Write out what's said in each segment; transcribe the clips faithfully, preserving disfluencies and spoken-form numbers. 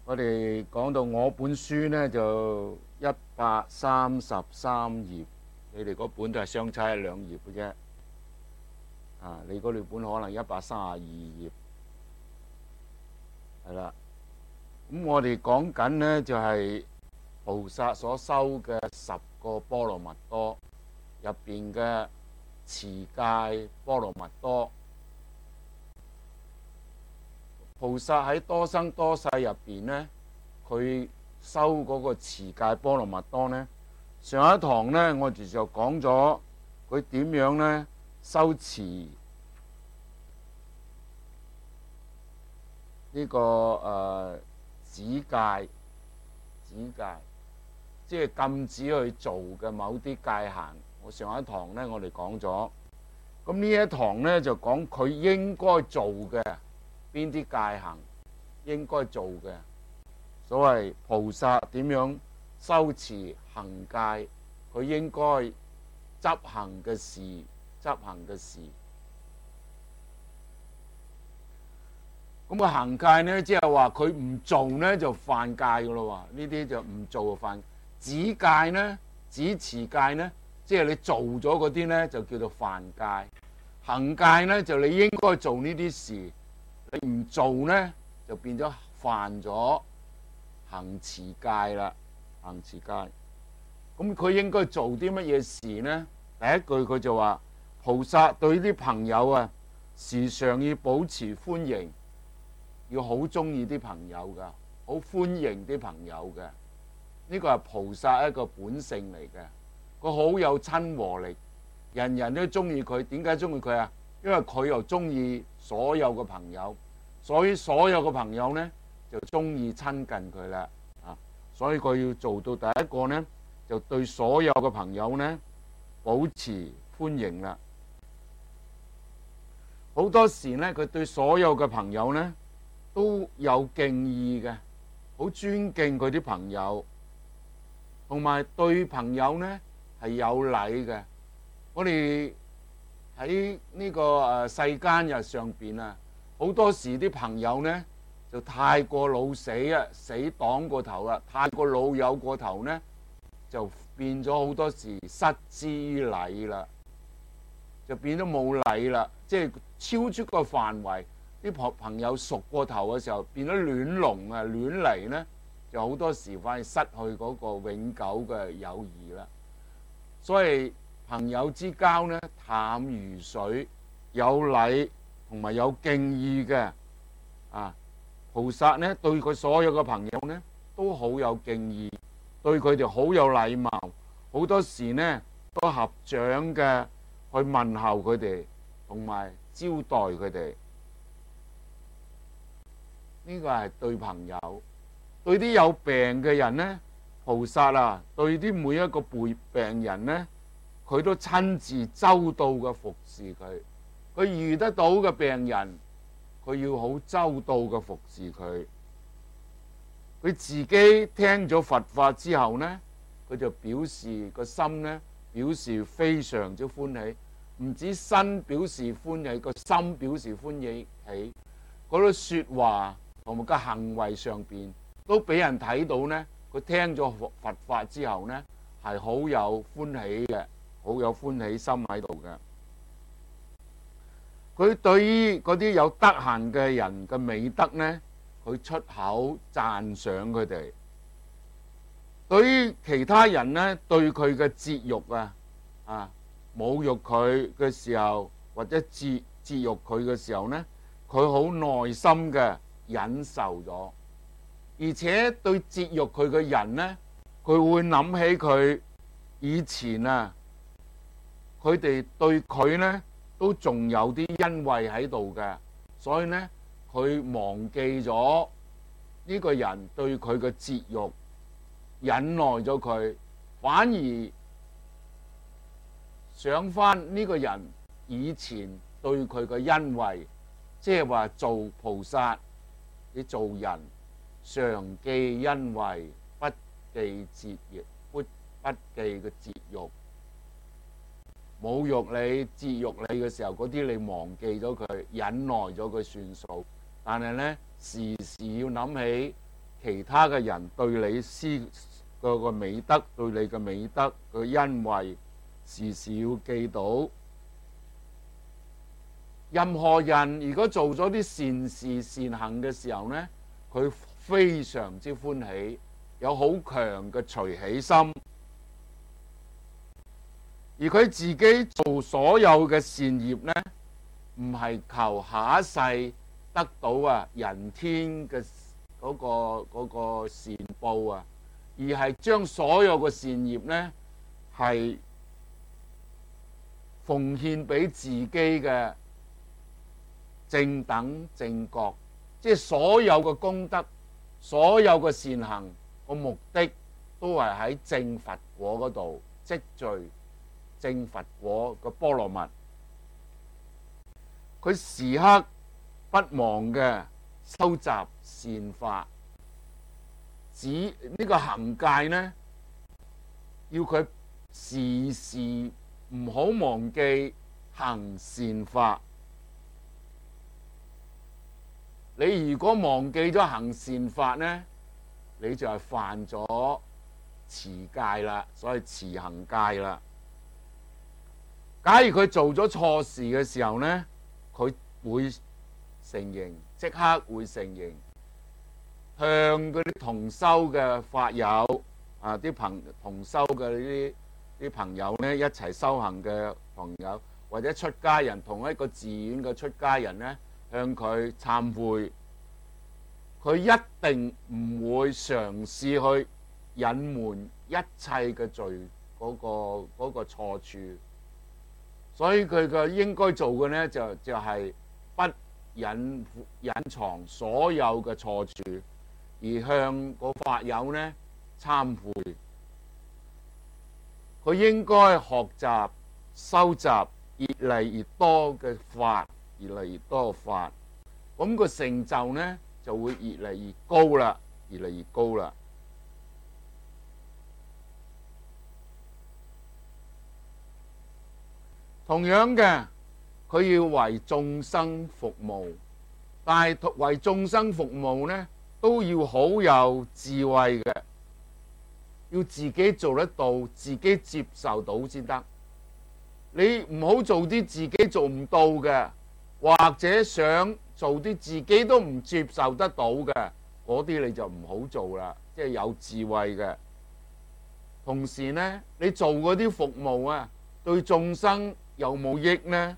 我哋講到我本書呢，就一百三十三頁，你哋嗰本都係相差一兩頁嘅啫。啊，你嗰兩本可能一百三十二頁，係啦。咁我哋講緊呢，就係菩薩所修嘅十個波羅蜜多入邊嘅持戒波羅蜜多。菩薩喺多生多世入邊呢，佢修嗰個持戒波羅蜜多呢，上一堂呢，我哋就講咗佢點樣呢修持呢個誒止戒，止戒即係禁止去做嘅某啲戒行。我上一堂呢，我哋講咗，咁呢一堂呢，就講佢應該做嘅邊啲戒行應該做嘅，所謂菩薩點樣修持行戒，佢應該執行嘅事，執行嘅事。咁個行戒呢，即係話佢唔做呢就犯戒噶咯喎，呢啲就唔做就犯。止戒呢，止持戒呢，即係你做咗嗰啲呢，就叫做犯戒。行戒呢，就你應該做呢啲事，你唔做呢，就變咗犯咗行持戒啦。行持戒，咁佢應該做啲乜嘢事呢？第一句佢就話：菩薩對啲朋友啊，時常要保持歡迎，要好中意啲朋友噶，好歡迎啲朋友嘅。呢個係菩薩一個本性嚟嘅，佢好有親和力，人人都中意佢。點解中意佢啊？因為佢又中意所有嘅朋友，所以所有嘅朋友呢就中意親近佢啦。啊，所以佢要做到第一個呢，就對所有嘅朋友呢保持歡迎啦。好多時呢，佢對所有嘅朋友呢都有敬意嘅，好尊敬佢啲朋友，同埋對朋友呢係有禮嘅。我哋喺呢個誒世間日上邊啊，好多時啲朋友呢就太過老死啊，死黨過頭啦，太過老友過頭呢，就變咗好多時失之於禮啦，就變咗冇禮啦，即係超出個範圍。啲朋朋友熟過頭嘅時候，變咗亂龍啊，亂嚟呢，就好多時反而失去嗰個永久嘅友誼啦。所以朋友之交呢，淡如水，有禮同埋有敬意嘅啊。菩薩呢對佢所有嘅朋友呢都好有敬意，對佢哋好有禮貌，好多時呢都合掌嘅去問候佢哋，同埋招待佢哋。呢個係對朋友。對啲有病嘅人呢，菩薩啊，對啲每一個背病人呢，佢都親自周到嘅服侍佢。佢遇得到嘅病人，佢要好周到嘅服侍佢。佢自己聽咗佛法之後呢，佢就表示個心呢，表示非常之歡喜。唔止身表示歡喜，個心表示歡喜起，嗰啲說話同埋個行為上邊都俾人睇到呢。佢聽咗佛法之後呢，係好有歡喜嘅，好有歡喜心喺度嘅。佢對於嗰啲有德行嘅人嘅美德呢，佢出口讚賞佢哋。對於其他人呢，對佢嘅節辱啊啊侮辱佢嘅時候，或者節節辱佢嘅時候呢，佢好耐心嘅忍受咗。而且對節辱佢嘅人呢，佢會諗起佢以前啊，佢哋對佢呢都仲有啲恩惠喺度嘅，所以呢，佢忘記咗呢個人對佢嘅節辱，忍耐咗佢，反而想翻呢個人以前對佢嘅恩惠，即係話做菩薩，你做人常記恩惠，不記節辱，不不記嘅節辱。侮辱你、節辱你嘅時候，嗰啲你忘記咗佢，忍耐咗佢算數。但係呢，時時要諗起其他嘅人對你施個個美德，對你嘅美德嘅恩惠，時時要記到。任何人如果做咗啲善事善行嘅時候呢，佢非常之歡喜，有好強嘅隨喜心，而佢自己做所有嘅善業呢，唔係求下一世得到啊人天嘅嗰個嗰個善報啊，而係將所有嘅善業呢係奉獻俾自己嘅正等正覺，即係所有嘅功德，所有嘅善行個目的都係喺正佛果嗰度積聚正佛果嘅波羅蜜。佢時刻不忘嘅收集善法，指呢個行戒呢，要佢時時唔好忘記行善法。你如果忘記咗行善法呢，你就係犯咗持戒啦，所謂持行戒啦。假如佢做咗錯事嘅時候呢，佢會承認，即刻會承認，向嗰啲同修嘅法友啊，啲朋同修嘅呢啲啲朋友呢，一齊修行嘅朋友，或者出家人，同一個寺院嘅出家人呢，向佢懺悔，佢一定唔會嘗試去隱瞞一切嘅罪嗰個嗰個錯處，所以佢嘅應該做嘅呢，就就係不隱隱藏所有嘅錯處，而向個法友呢懺悔。佢應該學習收集越嚟越多嘅法，越嚟越多嘅法，咁個成就呢就會越嚟越高啦，越嚟越高啦。同樣嘅，佢要為眾生服務，但係為眾生服務呢，都要好有智慧嘅，要自己做得到，自己接受到先得。你唔好做啲自己做唔到嘅，或者想做啲自己都唔接受得到嘅，嗰啲你就唔好做啦。即係有智慧嘅，同時呢，你做嗰啲服務啊，對眾生有冇益呢？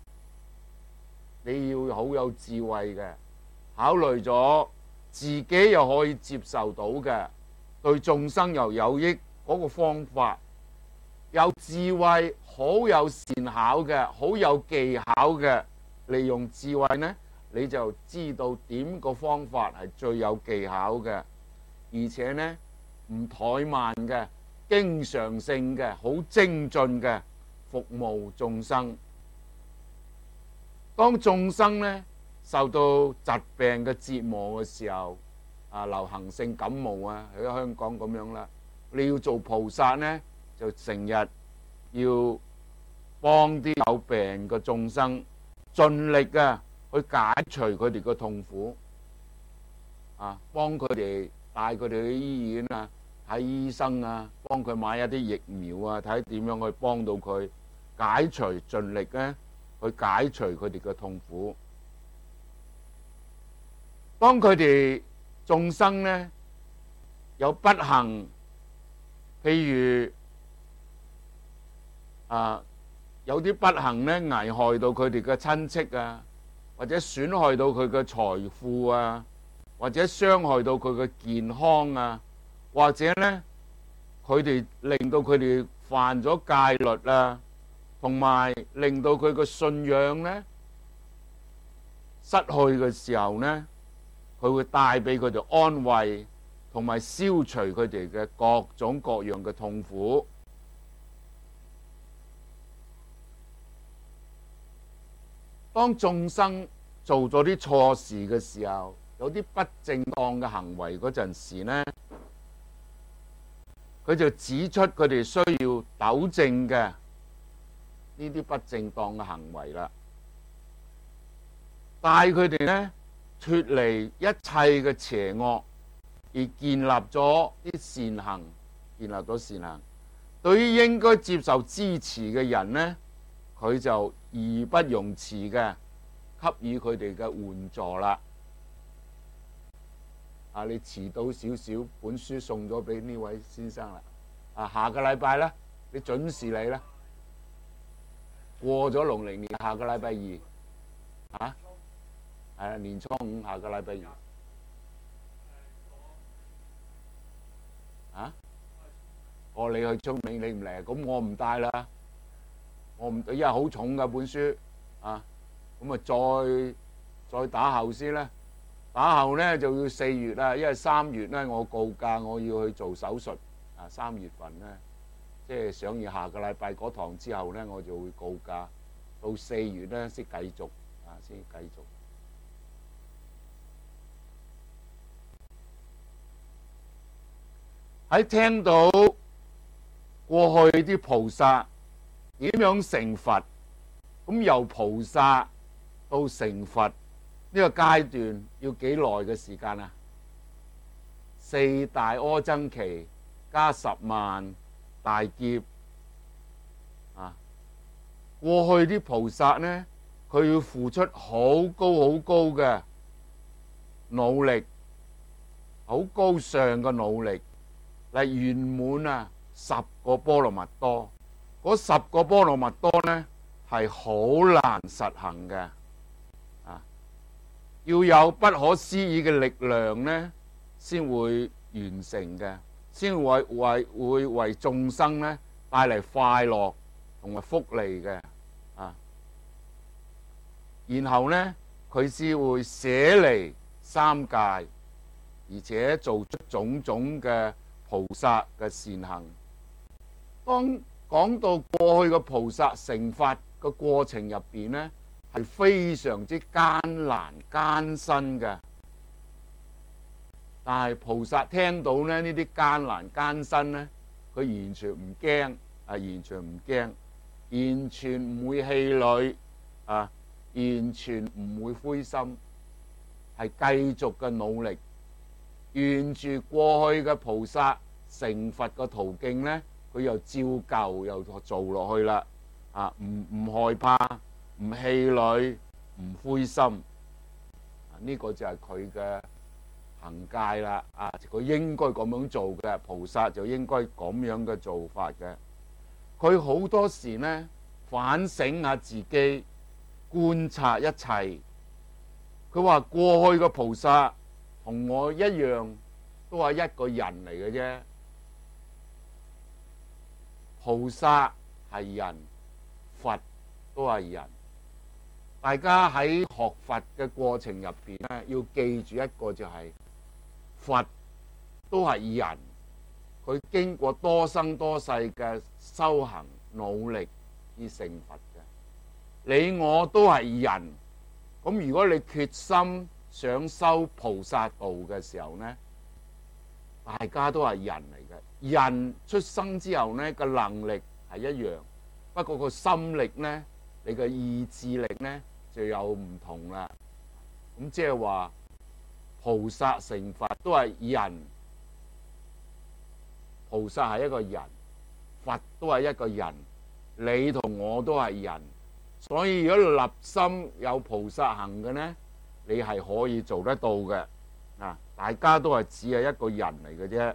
你要好有智慧嘅，考慮咗自己又可以接受到嘅，對眾生又有益嗰個方法，有智慧，好有善巧嘅，好有技巧嘅，利用智慧呢，你就知道點個方法係最有技巧嘅，而且呢唔怠慢嘅，經常性嘅，好精進嘅服務眾生。當眾生呢受到疾病嘅折磨嘅時候，啊流行性感冒啊，喺香港咁樣啦，你要做菩薩呢，就成日要幫啲有病嘅眾生，盡力啊去解除佢哋嘅痛苦，啊幫佢哋帶佢哋去醫院啊，睇醫生啊，幫佢買一啲疫苗啊，睇點樣去幫到佢解除，盡力呢去解除佢哋嘅痛苦。當佢哋眾生呢有不幸，譬如啊有啲不幸呢危害到佢哋嘅親戚啊，或者損害到佢嘅財富啊，或者傷害到佢嘅健康啊，或者呢佢哋令到佢哋犯咗戒律啊，同埋令到佢嘅信仰呢失去嘅時候呢，佢會帶俾佢哋安慰，同埋消除佢哋嘅各種各樣嘅痛苦。當眾生做咗啲錯事嘅時候，有啲不正當嘅行為嗰陣時呢，佢就指出佢哋需要糾正嘅呢啲不正當嘅行為啦，帶佢哋呢脫離一切嘅邪惡， 而建立咗啲善行，建立咗善行。對於應該接受支持嘅人呢，佢就義不容辭嘅給予佢哋嘅援助啦。啊，你遲到少少，本書送咗俾呢位先生啦。啊，下個禮拜咧，你準時嚟啦。過咗農曆年，下個禮拜二，啊，係啊，年初五，下個禮拜二。啊？哦，你去聰明，你唔嚟，咁我唔帶啦。我唔，因為好重噶本書，啊，咁啊再再打後先啦。打後咧就要四月啦，因為三月咧我告假，我要去做手術。啊，三月份咧，即係上完下個禮拜嗰堂之後咧，我就會告假。到四月咧先繼續，啊，先繼續。喺聽到過去啲菩薩點樣成佛，咁由菩薩到成佛呢個階段要幾耐嘅時間啊？四大阿僧祇加十萬大劫啊！過去啲菩薩呢，佢要付出好高好高嘅努力，好高尚嘅努力嚟圓滿啊十個波羅蜜多。嗰十個波羅蜜多呢係好難實行嘅，啊，要有不可思議嘅力量呢，先會完成嘅，先會為會為眾生呢帶嚟快樂同埋福利嘅，啊，然後呢佢先會捨離三界，而且做出種種嘅菩薩嘅善行。當講到過去嘅菩薩成佛嘅過程入邊呢，係非常之艱難艱辛嘅。但係菩薩聽到咧呢啲艱難艱辛呢，佢完全唔驚，啊，完全唔驚，完全唔會氣餒，啊，完全唔會灰心，係繼續嘅努力，沿住過去嘅菩薩成佛嘅途徑呢，佢又照舊又做落去啦，啊，唔唔害怕，唔氣餒，唔灰心，啊，呢個就係佢嘅行戒啦，啊，佢應該咁樣做嘅，菩薩就應該咁樣嘅做法嘅。佢好多時呢反省下自己，觀察一切。佢話過去嘅菩薩同我一樣，都係一個人嚟嘅啫。菩薩係人，佛都係人。大家喺學佛嘅過程入邊咧，要記住一個就係、是、佛都係人，佢經過多生多世嘅修行努力而成佛嘅。你我都係人，咁如果你決心想修菩薩道嘅時候呢，大家都係人嚟嘅。人出生之後呢，個能力係一樣，不過個心力呢，你嘅意志力呢就有唔同啦。咁即係話菩薩成佛都係人，菩薩係一個人，佛都係一個人，你同我都係人。所以如果立心有菩薩行嘅呢，你係可以做得到嘅。啊，大家都係只係一個人嚟嘅啫。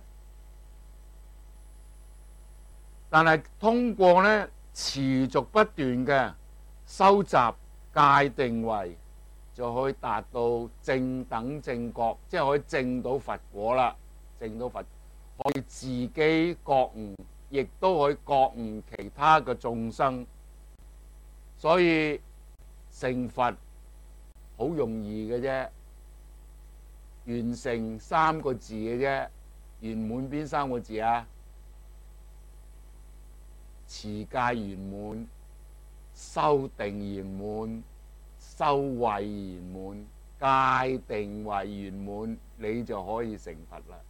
但係通過呢持續不斷嘅收集戒定慧，就可以達到正等正覺，即係可以證到佛果啦。證到佛可以自己覺悟，亦都可以覺悟其他嘅眾生。所以成佛好容易嘅啫，完成三個字嘅啫。圓滿邊三個字啊？持戒圓滿，修定圓滿，修慧圓滿，戒定慧圓滿，你就可以成佛啦。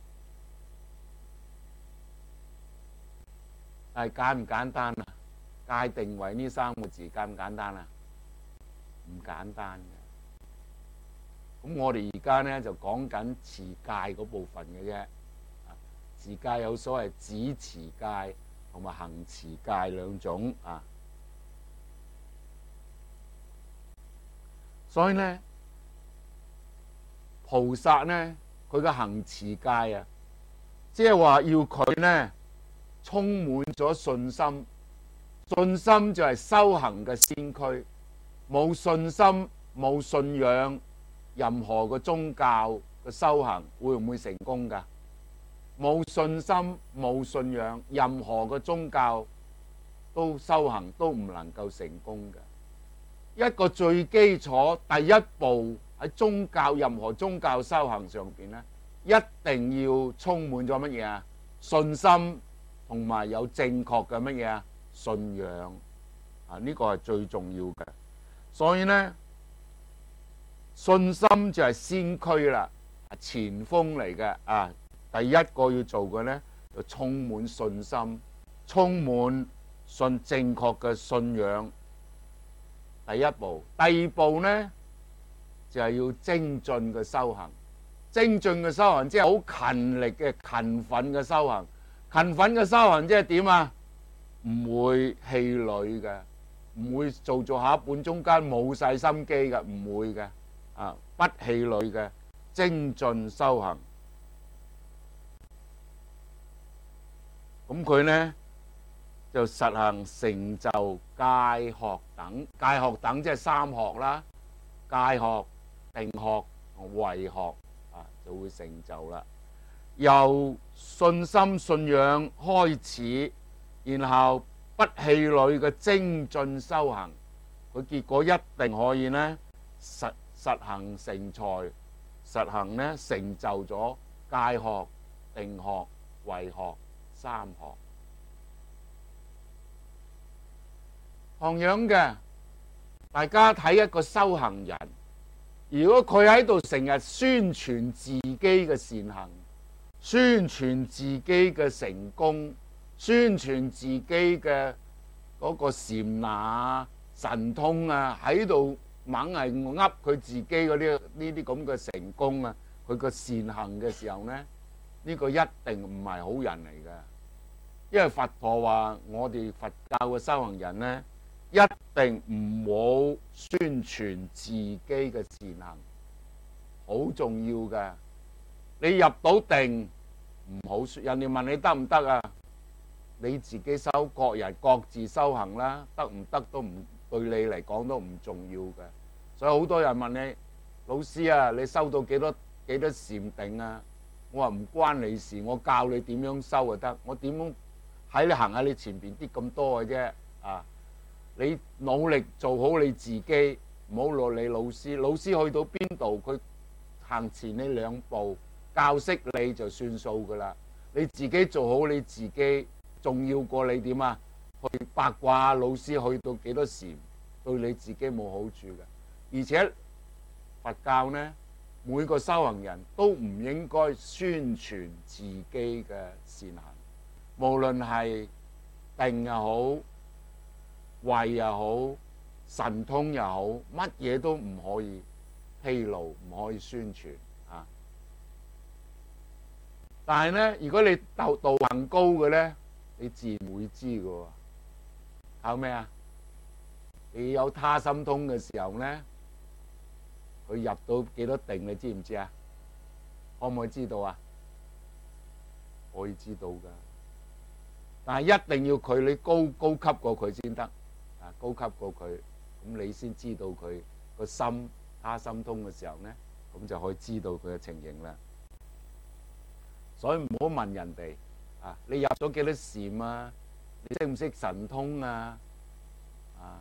但係簡唔簡單啊？戒定慧呢三個字簡唔簡單啊？唔簡單嘅。 咁我哋而家咧就講緊持戒嗰部分嘅啫。持戒有所謂止持戒同埋行持戒兩種啊。所以咧，菩薩咧佢嘅行持戒啊，即係話要佢咧充滿咗信心。信心就係修行嘅先驅，冇信心冇信仰，任何嘅宗教嘅修行會唔會成功㗎？冇信心冇信仰，任何嘅宗教都修行都唔能夠成功嘅。一個最基礎第一步喺宗教任何宗教修行上邊咧，一定要充滿咗乜嘢啊？信心同埋有正確嘅乜嘢啊？信仰啊，呢個係最重要嘅。所以呢，信心就係先驅啦，前鋒嚟嘅啊。第一個要做嘅呢，就充滿信心，充滿信正確嘅信仰。第一步，第二步呢，就係要精進嘅修行。精進嘅修行即係好勤力嘅勤奮嘅修行。勤奮嘅修行即係點啊？唔會氣餒嘅，唔會做做下半中間冇晒心機嘅，唔會嘅啊，不氣餒嘅精進修行。咁佢呢就實行成就戒學等，戒學等即係三學啦，戒學、定學、慧學啊，就會成就啦。由信心信仰開始，然後不氣餒嘅精進修行，佢結果一定可以呢實實行成才，實行呢成就咗戒學、定學、慧學三學。同樣嘅，大家睇一個修行人，如果佢喺度成日宣傳自己嘅善行，宣傳自己嘅成功，宣傳自己嘅嗰個禪那神通啊，喺度猛係噏佢自己嗰啲呢啲咁嘅成功啊，佢個善行嘅時候呢，呢個一定唔係好人嚟嘅。因為佛陀話我哋佛教嘅修行人呢，一定唔好宣傳自己嘅善行，好重要嘅。你入到定唔好說，人哋問你得唔得啊？你自己修，各人各自修行啦，得唔得都唔對你嚟講都唔重要嘅。所以好多人問你，老師啊，你修到幾多幾多禪定啊？我話唔關你事，我教你點樣修就得。我點樣喺你行喺你前邊啲咁多嘅啫啊！你努力做好你自己，唔好落你老師。老師去到邊度，佢行前你兩步，教識你就算數噶啦。你自己做好你自己，重要過你點啊？去八卦老師去到幾多禪，對你自己冇好處嘅。而且佛教呢，每個修行人都唔應該宣傳自己嘅善行，無論係定又好，慧又好，神通又好，乜嘢都唔可以披露，唔可以宣傳啊！但係呢，如果你道道行高嘅呢，你自然會知嘅喎。靠咩啊？你有他心通嘅時候呢，佢入到幾多定，你知唔知啊？可唔可以知道啊？可以知道㗎，但係一定要佢你高高級過佢先得啊！高級過佢，咁你先知道佢個心他心通嘅時候呢，咁就可以知道佢嘅情形啦。所以唔好問人哋啊，你入咗幾多禪啊？你識唔識神通啊？啊！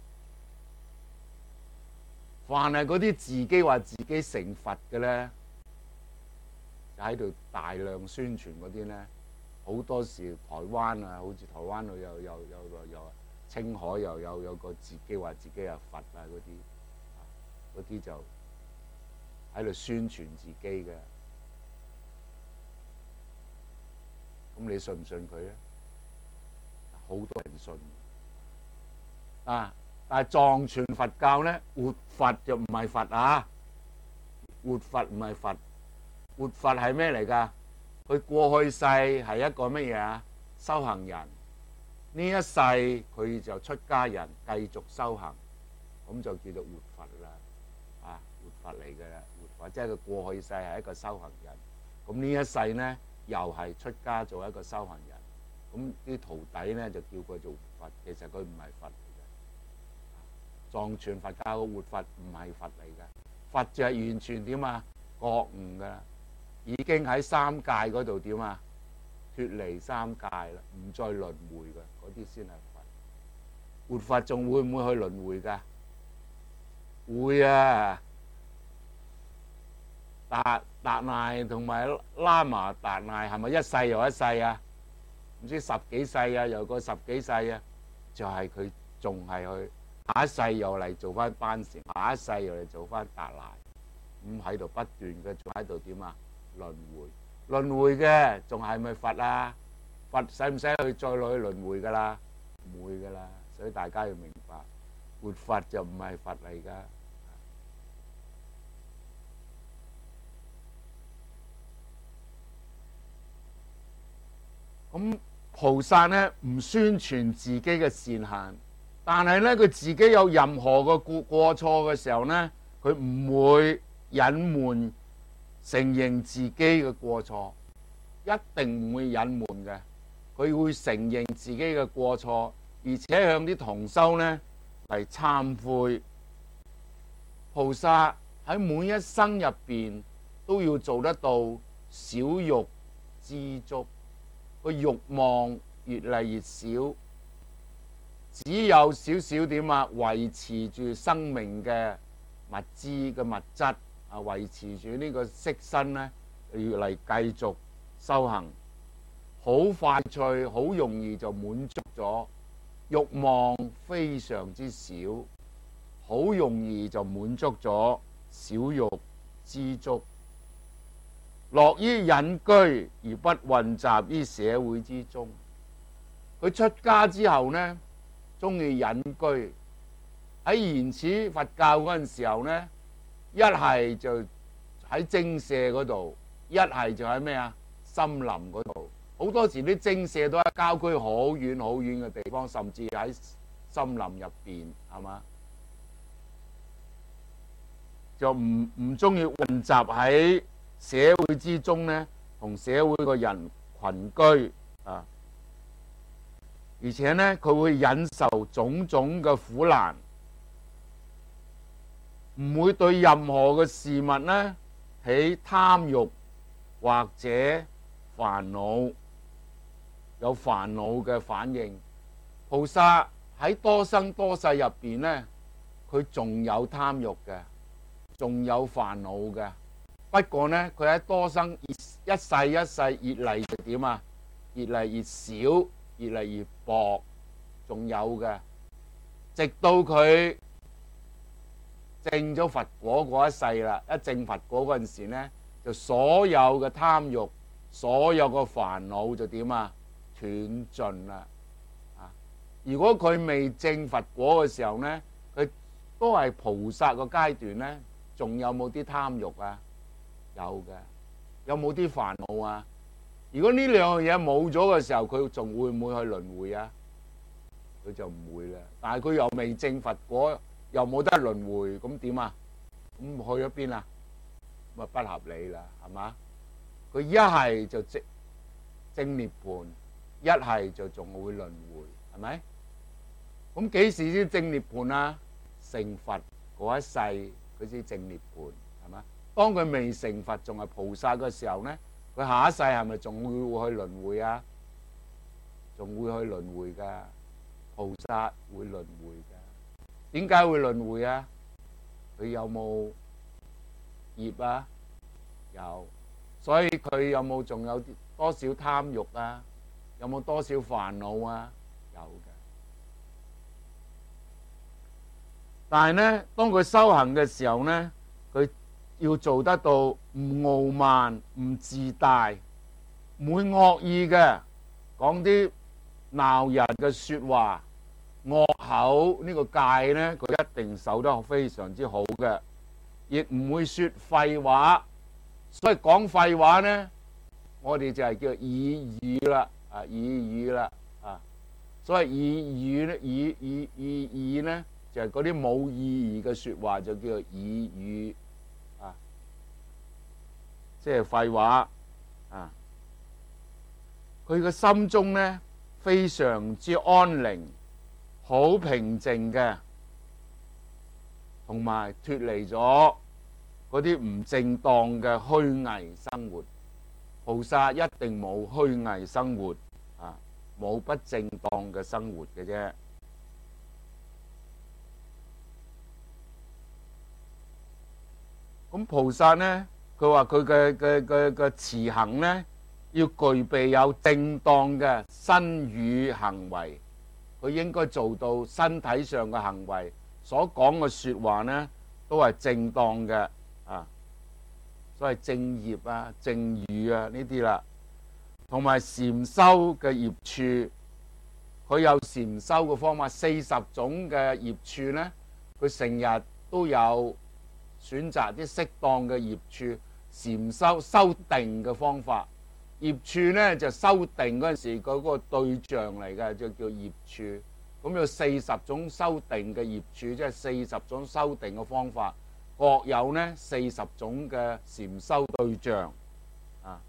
凡係嗰啲自己話自己成佛嘅咧，就喺度大量宣傳嗰啲咧，好多時台灣啊，好似台灣度有有有有青海又有有個自己話自己係佛啊嗰啲，嗰啲就喺度宣傳自己嘅。咁你信唔信佢咧？好多人信啊！但係藏傳佛教咧，活佛就唔係佛啊！ 活佛唔係佛，活佛係咩嚟㗎？佢過去世係一個乜嘢啊？修行人，呢一世佢就出家人繼續修行，咁就叫做活佛啦。啊，活佛嚟嘅啦，活佛即係佢過去世係一個修行人，咁呢一世呢又係出家做一個修行人，咁啲徒弟呢就叫佢做活佛，其實佢唔係佛嚟嘅。藏傳佛教嘅活佛唔係佛嚟嘅，佛就係完全點啊？覺悟㗎啦，已經喺三界嗰度點啊？脫離三界啦，唔再輪迴嘅嗰啲先係佛。活佛仲會唔會去輪迴㗎？會啊！達達賴同埋喇嘛達賴係咪一世又一世啊？唔知十幾世啊，又過十幾世啊，就係佢仲係去下一世又嚟做翻班禪，下一世又嚟做翻達賴，咁喺度不斷嘅仲喺度點啊？輪迴。輪迴嘅仲係咪佛啊？佛使唔使去再落去輪迴噶啦？唔會噶啦，所以大家要明白，活佛就唔係佛嚟噶。咁菩薩呢唔宣傳自己嘅善行，但係呢佢自己有任何嘅過過錯嘅時候呢，佢唔會隱瞞承認自己嘅過錯，一定唔會隱瞞嘅。佢會承認自己嘅過錯，而且向啲同修呢嚟懺悔。菩薩喺每一生入邊都要做得到少欲知足，個慾望越嚟越少，只有少少點啊，維持住生命嘅物資嘅物質啊，維持住呢個色身呢，越嚟繼續修行，好快脆，好容易就滿足咗，慾望非常之少，好容易就滿足咗少欲知足，樂於隱居而不混雜於社會之中。佢出家之後呢，中意隱居。喺原始佛教嗰陣時候呢，一係就喺精舍嗰度，一係就喺咩啊？森林嗰度。好多時啲精舍都喺郊區好遠好遠嘅地方，甚至喺森林入邊，係嘛？就唔唔中意混雜喺社會之中呢，同社會個人群居啊。而且呢，佢會忍受種種嘅苦難，唔會對任何嘅事物呢起貪欲或者煩惱，有煩惱嘅反應。菩薩喺多生多世入邊呢，佢仲有貪欲嘅，仲有煩惱嘅。不過呢，佢喺多生一世一世越嚟就點啊？越嚟越少，越嚟越薄，仲有嘅。直到佢證咗佛果嗰一世啦，一證佛果嗰陣時呢，就所有嘅貪欲，所有嘅煩惱就點啊？斷盡啦。啊，如果佢未證佛果嘅時候呢，佢都係菩薩個階段呢，仲有冇啲貪欲啊？有嘅。有冇啲煩惱啊？如果呢兩樣嘢冇咗嘅時候，佢仲會唔會去輪迴啊？佢就唔會啦。但係佢又未證佛果，又冇得輪迴，咁點啊？咁去咗邊啊？咁啊不合理啦，係嘛？佢一係就證證涅槃，一係就仲會輪迴，係咪？咁幾時先證涅槃啊？成佛嗰一世佢先證涅槃，係嘛？當佢未成佛，仲係菩薩嘅時候呢，佢下一世係咪仲會去輪迴啊？仲會去輪迴噶，菩薩會輪迴噶。點解會輪迴啊？佢有冇業啊？有，所以佢有冇仲有多少貪欲啊？有冇多少煩惱啊？有嘅。但係呢，當佢修行嘅時候呢，佢要做得到唔傲慢、唔自大，唔會惡意嘅講啲鬧人嘅說話，惡口呢個戒呢，佢一定守得非常之好嘅。 亦唔會說廢話。所以講廢話呢，我哋就係叫耳語啦，啊耳語啦，啊，所謂耳語咧，耳耳耳耳呢，就係嗰啲冇意義嘅說話，就叫做耳語，啊，即係廢話，啊。佢嘅心中呢，非常之安寧，好平靜嘅，同埋脫離咗嗰啲唔正當嘅虛偽生活。菩薩一定冇虛偽生活，啊，冇不正當嘅生活嘅啫。咁菩薩呢，佢話佢嘅嘅嘅嘅持行呢，要具備有正當嘅身語行為，佢應該做到身體上嘅行為所講嘅說話呢，都係正當嘅，啊，所謂正業啊、正語啊呢啲啦，同埋禪修嘅業處，佢有禪修嘅方法，四十種嘅業處呢，佢成日都有選擇啲適當嘅業處，禪修修定嘅方法。業處呢，就修定嗰陣時嗰個對象嚟嘅，就叫業處。咁有四十種修定嘅業處，即係四十種修定嘅方法，各有呢四十種嘅禪修對象。啊，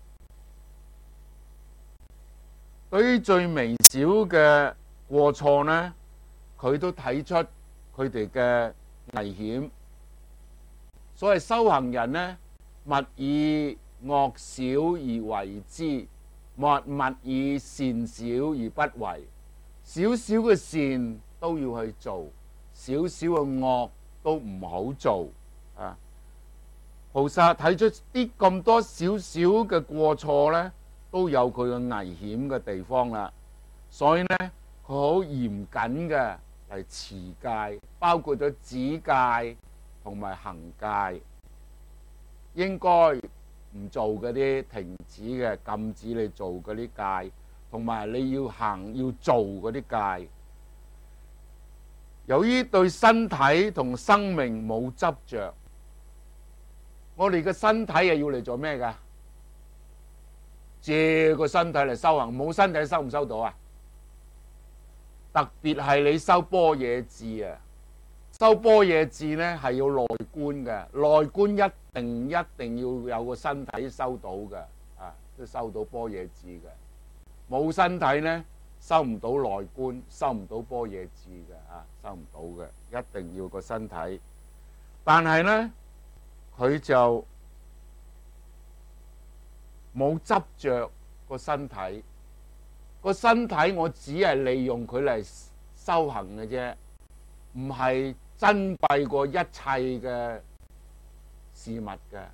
對於最微小嘅過錯呢，佢都睇出佢哋嘅危險。所謂修行人呢，勿以惡小而為之，莫勿以善小而不為。少少嘅善都要去做，少少嘅惡都唔好做。啊，菩薩睇出啲咁多少少嘅過錯呢，都有佢嘅危險嘅地方啦。所以呢，佢好嚴謹嘅嚟持戒，包括咗止戒同埋行戒，應該唔做嗰啲停止嘅，禁止你做嗰啲戒，同埋你要行要做嗰啲戒。由於對身體同生命冇執着，我哋嘅身體係要嚟做咩㗎？借個身體嚟修行，冇身體收唔收到啊？特別係你修般若智啊！修般若智呢係要內觀嘅，內觀一定一定要有個身體收到嘅，啊，都收到般若智嘅。冇身體呢，收唔到內觀，收唔到般若智嘅，啊，收唔到嘅，一定要個身體。但係呢，佢就冇執着個身體，個身體我只係利用佢嚟修行嘅啫，唔係珍貴過一切嘅事物嘅。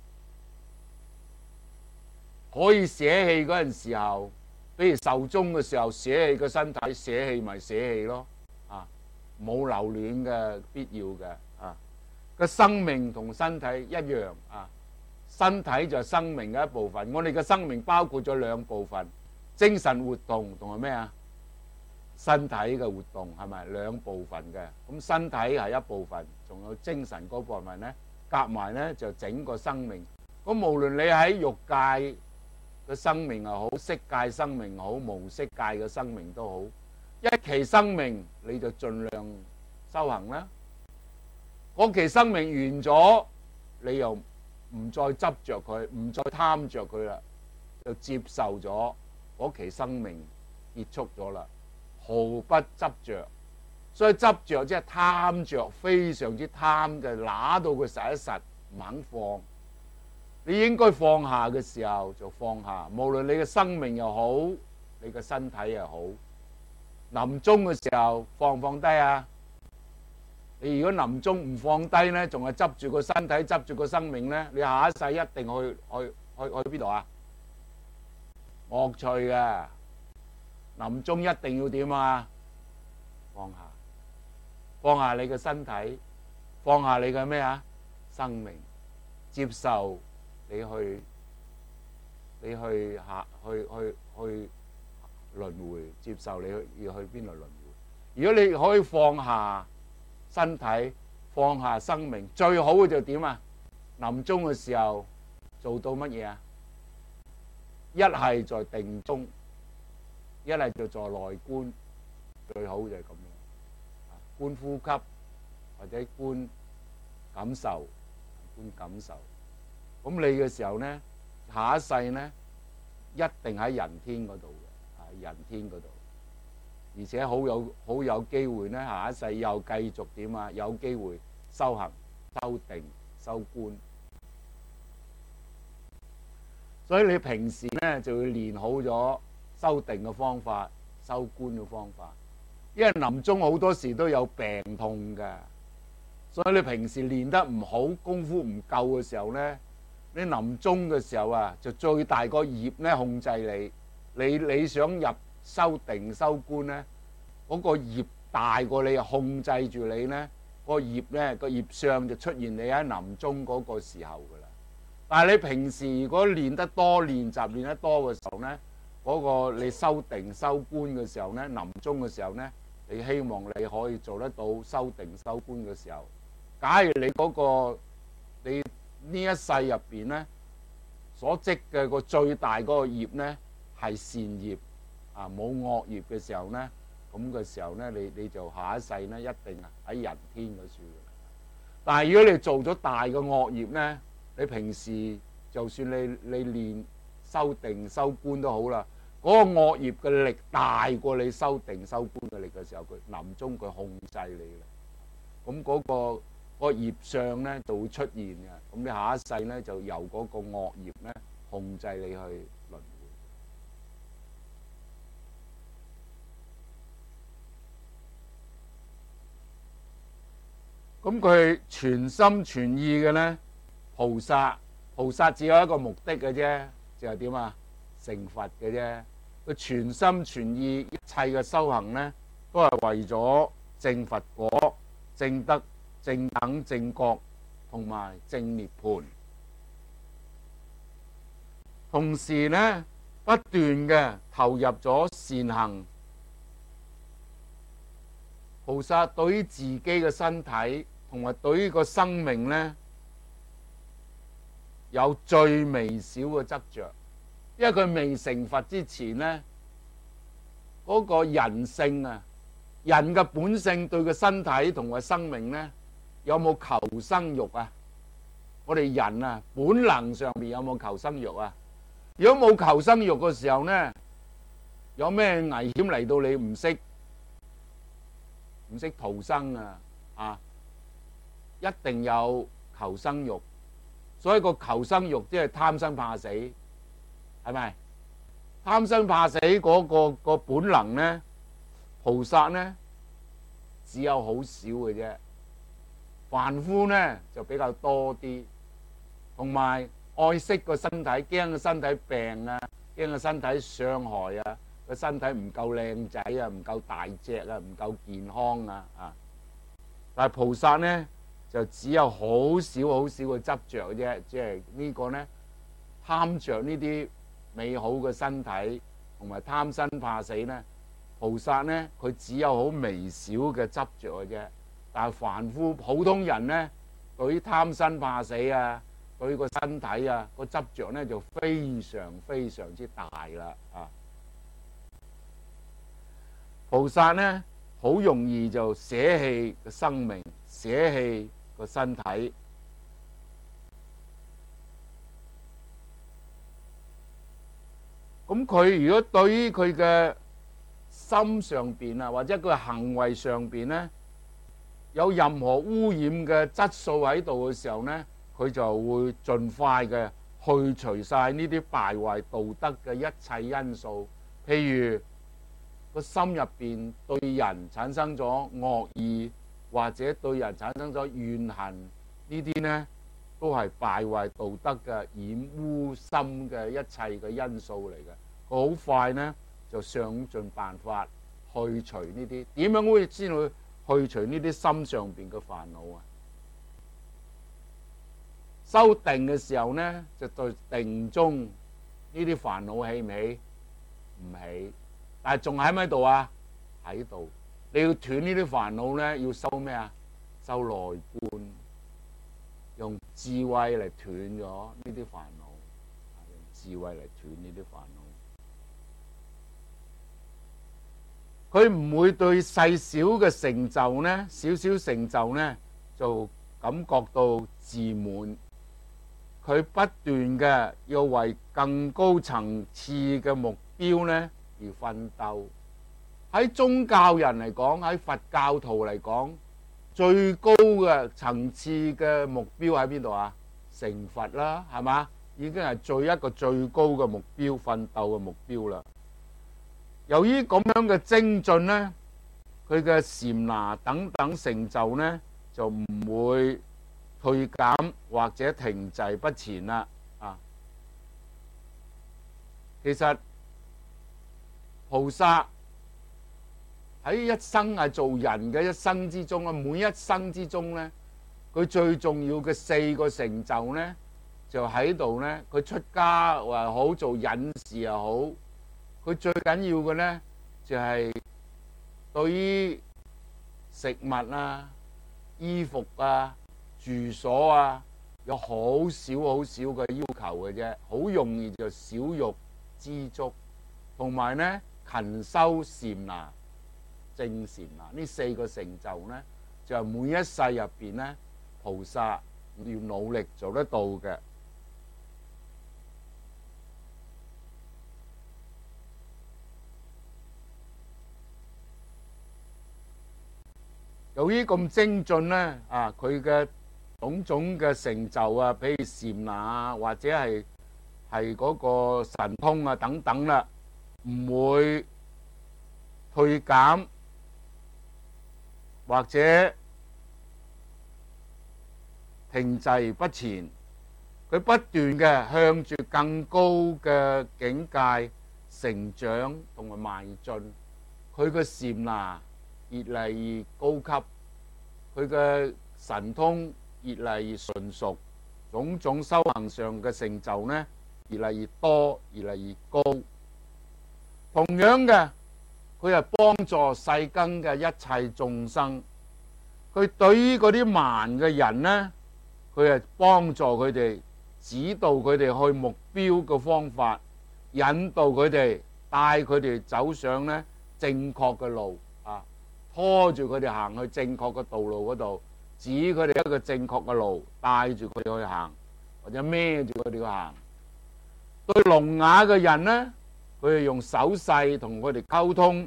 可以捨棄嗰陣時候，比如壽終嘅時候捨棄個身體，捨棄咪捨棄咯，啊，冇留戀嘅必要嘅，啊，個生命同身體一樣，啊，身體就係生命嘅一部分。我哋嘅生命包括咗兩部分，精神活動同埋咩啊？身體嘅活動係咪兩部分嘅？咁身體係一部分，仲有精神嗰部分呢，夾埋呢就整個生命。咁無論你喺欲界嘅生命又好，色界生命好，無色界嘅生命都好，一期生命你就盡量修行啦。嗰期生命完咗，你又唔再執着佢，唔再貪着佢啦，就接受咗嗰期生命結束咗啦，毫不執着。所以執着即係貪着，非常之貪嘅，揦到佢實一實，唔肯放。你應該放下嘅時候就放下，無論你嘅生命又好，你嘅身體又好。臨終嘅時候放唔放低啊？你如果臨終唔放低呢，仲係執住個身體，執住個生命呢，你下一世一定去去去去邊度啊？惡趣嘅。臨終一定要點啊？放下，放下你嘅身體，放下你嘅咩啊？生命，接受你去，你去下去去去輪迴，接受你去要去邊度輪迴。如果你可以放下身體， 放下生命，最好嘅就點啊？臨終嘅時候做到乜嘢啊？一係在定中，一係就在內觀，最好就係咁樣，觀呼吸或者觀感受，觀感受。咁你嘅時候呢，下一世呢，一定喺人天嗰度嘅，啊人天嗰度，而且好有好有機會呢，下一世又繼續點啊？有機會修行、修定、修觀。所以你平時呢就要練好咗修定嘅方法、修觀嘅方法，因為臨終好多時都有病痛嘅，所以你平時練得唔好、功夫唔夠嘅時候呢，你臨終嘅時候啊，就最大個業呢控制你。你你想入修定修觀呢，嗰個業大過你，控制住你呢，個業呢個業相就出現你喺臨終嗰個時候噶啦。但係你平時如果練得多、練習練得多嘅時候呢，嗰個你修定修觀嘅時候呢，臨終嘅時候呢，你希望你可以做得到修定修觀嘅時候，假如你嗰個你呢一世入邊呢所積嘅個最大嗰個業呢係善業啊，冇惡業嘅時候呢，咁嘅時候呢，你你就下一世呢一定喺人天嗰處。但係如果你做咗大嘅惡業呢，你平時就算你你練修定修觀都好啦，嗰個惡業嘅力大過你修定修觀嘅力嘅時候，佢臨終佢控制你啦。咁嗰個嗰個業相呢就會出現嘅。咁你下一世呢就由嗰個惡業呢控制你去輪迴。咁佢全心全意嘅呢，菩薩菩薩只有一個目的嘅啫，就係點啊？成佛嘅啫。佢全心全意一切嘅修行呢，都係為咗證佛果、證得正等正覺同埋正涅槃。同時呢，不斷嘅投入咗善行。菩薩對於自己嘅身體同埋對於個生命呢，有最微小嘅執着，因為佢未成佛之前呢，嗰個人性啊，人嘅本性對個身體同埋生命呢，有冇求生欲啊？我哋人啊，本能上面有冇求生欲啊？如果冇求生欲嘅時候呢，有咩危險嚟到你唔識唔識逃生啊？啊，一定有求生欲。所以個求生欲即係貪生怕死，係咪？貪生怕死嗰個個本能呢，菩薩呢只有好少嘅啫，凡夫呢就比較多啲，同埋愛惜個身體，驚個身體病啊，驚個身體傷害啊，個身體唔夠靚仔啊，唔夠大隻啊，唔夠健康啊啊！但係菩薩呢，就只有好少好少嘅執着嘅啫，即係呢個呢，貪着呢啲美好嘅身體，同埋貪生怕死呢。菩薩呢，佢只有好微小嘅執着嘅啫。但係凡夫普通人呢，對於貪生怕死啊，對於個身體啊個執着呢，就非常非常之大啦啊！菩薩呢，好容易就捨棄個生命，捨棄個身體。咁佢如果對於佢嘅心上邊啊，或者佢行為上邊呢，有任何污染嘅質素喺度嘅時候呢，佢就會盡快嘅去除晒呢啲敗壞道德嘅一切因素。譬如個心入邊對人產生咗惡意，或者對人產生咗怨恨，呢啲呢都係敗壞道德嘅染污心嘅一切嘅因素嚟嘅。佢好快呢就想盡辦法去除呢啲。點樣會先去去除呢啲心上邊嘅煩惱啊？修定嘅時候呢，就對定中呢啲煩惱起唔起？唔起。但係仲喺咪度啊？喺度。你要斷呢啲煩惱呢，要修咩啊？ 修內觀，用智慧嚟斷咗呢啲煩惱，用智慧嚟斷呢啲煩惱。佢唔會對細小嘅成就呢，少少成就呢，就感覺到自滿。佢不斷嘅要為更高層次嘅目標呢而奮鬥。喺宗教人嚟講，喺佛教徒嚟講，最高嘅層次嘅目標喺邊度啊？成佛啦，係嘛？已經係最一個最高嘅目標，奮鬥嘅目標啦。由於咁樣嘅精進呢，佢嘅禪那等等成就呢，就唔會退減或者停滯不前啦。啊，其實菩薩喺一生係做人嘅一生之中啊，每一生之中呢，佢最重要嘅四個成就呢，就喺度呢。佢出家又好，做隱士又好，佢最緊要嘅呢，就係對於食物啊、衣服啊、住所啊，有好少好少嘅要求嘅啫，好容易就少欲知足，同埋呢勤修禪那、正禪那呢四個成就呢，就係每一世入邊呢，菩薩要努力做得到嘅。由於咁精進呢，啊，佢嘅種種嘅成就啊，譬如禪那啊，或者係係嗰個神通啊等等啦，唔會退減或者停滯不前，佢不斷嘅向住更高嘅境界成長同埋邁進，佢嘅禪那越嚟越高級，佢嘅神通越嚟越純熟，種種修行上嘅成就呢，越嚟越多，越嚟越高。同樣嘅，佢係幫助世間嘅一切眾生。佢對於嗰啲盲嘅人呢，佢係幫助佢哋，指導佢哋去目標嘅方法，引導佢哋，帶佢哋走上呢正確嘅路啊！拖住佢哋行去正確嘅道路嗰度，指佢哋一個正確嘅路，帶住佢哋去行，或者孭住佢哋去行。對聾啞嘅人呢，佢係用手勢同佢哋溝通，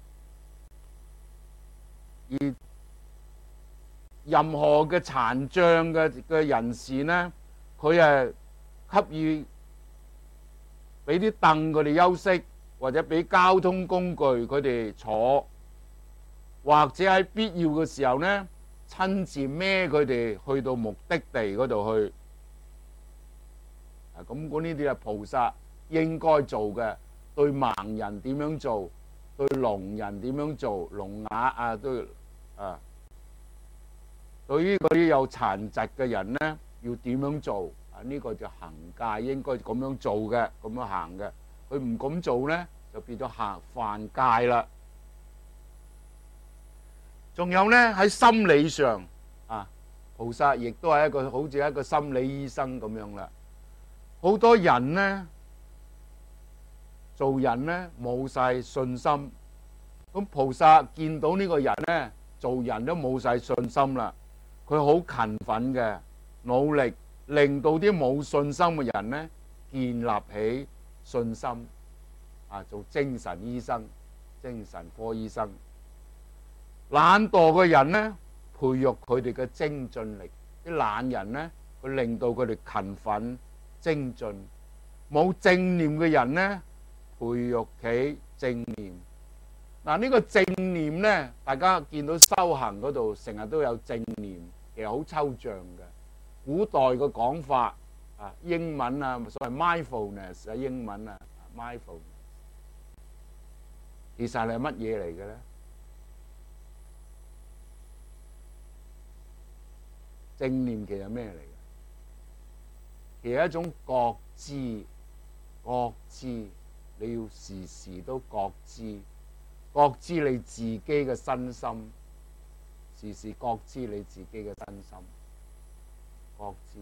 而任何嘅殘障嘅嘅人士呢，佢係給予俾啲凳佢哋休息，或者俾交通工具佢哋坐。或者喺必要嘅時候呢，親自孭佢哋去到目的地嗰度去。啊，咁嗰呢啲係菩薩應該做嘅。對盲人點樣做？對聾人點樣做？聾啞啊都啊。對於嗰啲有殘疾嘅人呢，要點樣做？啊，呢個就行戒應該咁樣做嘅，咁樣行嘅。佢唔咁做呢，就變咗行犯戒啦。仲有呢，喺心理上啊，菩薩亦都係一個好似一個心理醫生咁樣啦。好多人呢，做人呢冇晒信心，咁菩薩見到呢個人呢，做人都冇晒信心啦，佢好勤奮嘅努力，令到啲冇信心嘅人呢建立起信心啊，做精神醫生、精神科醫生。懶惰嘅人呢，培育佢哋嘅精進力；啲懶人呢，佢令到佢哋勤奮精進；冇正念嘅人呢，培育起正念。嗱，呢個正念呢，大家見到修行嗰度成日都有正念，其實好抽象嘅。古代嘅講法啊，英文啊，所謂 mindfulness 啊，英文啊 mindfulness， 其實係乜嘢嚟嘅咧？正念其實咩嚟嘅？其實係一種覺知，覺知，你要時時都覺知，覺知你自己嘅身心， 時時覺知你自己嘅身心，覺知。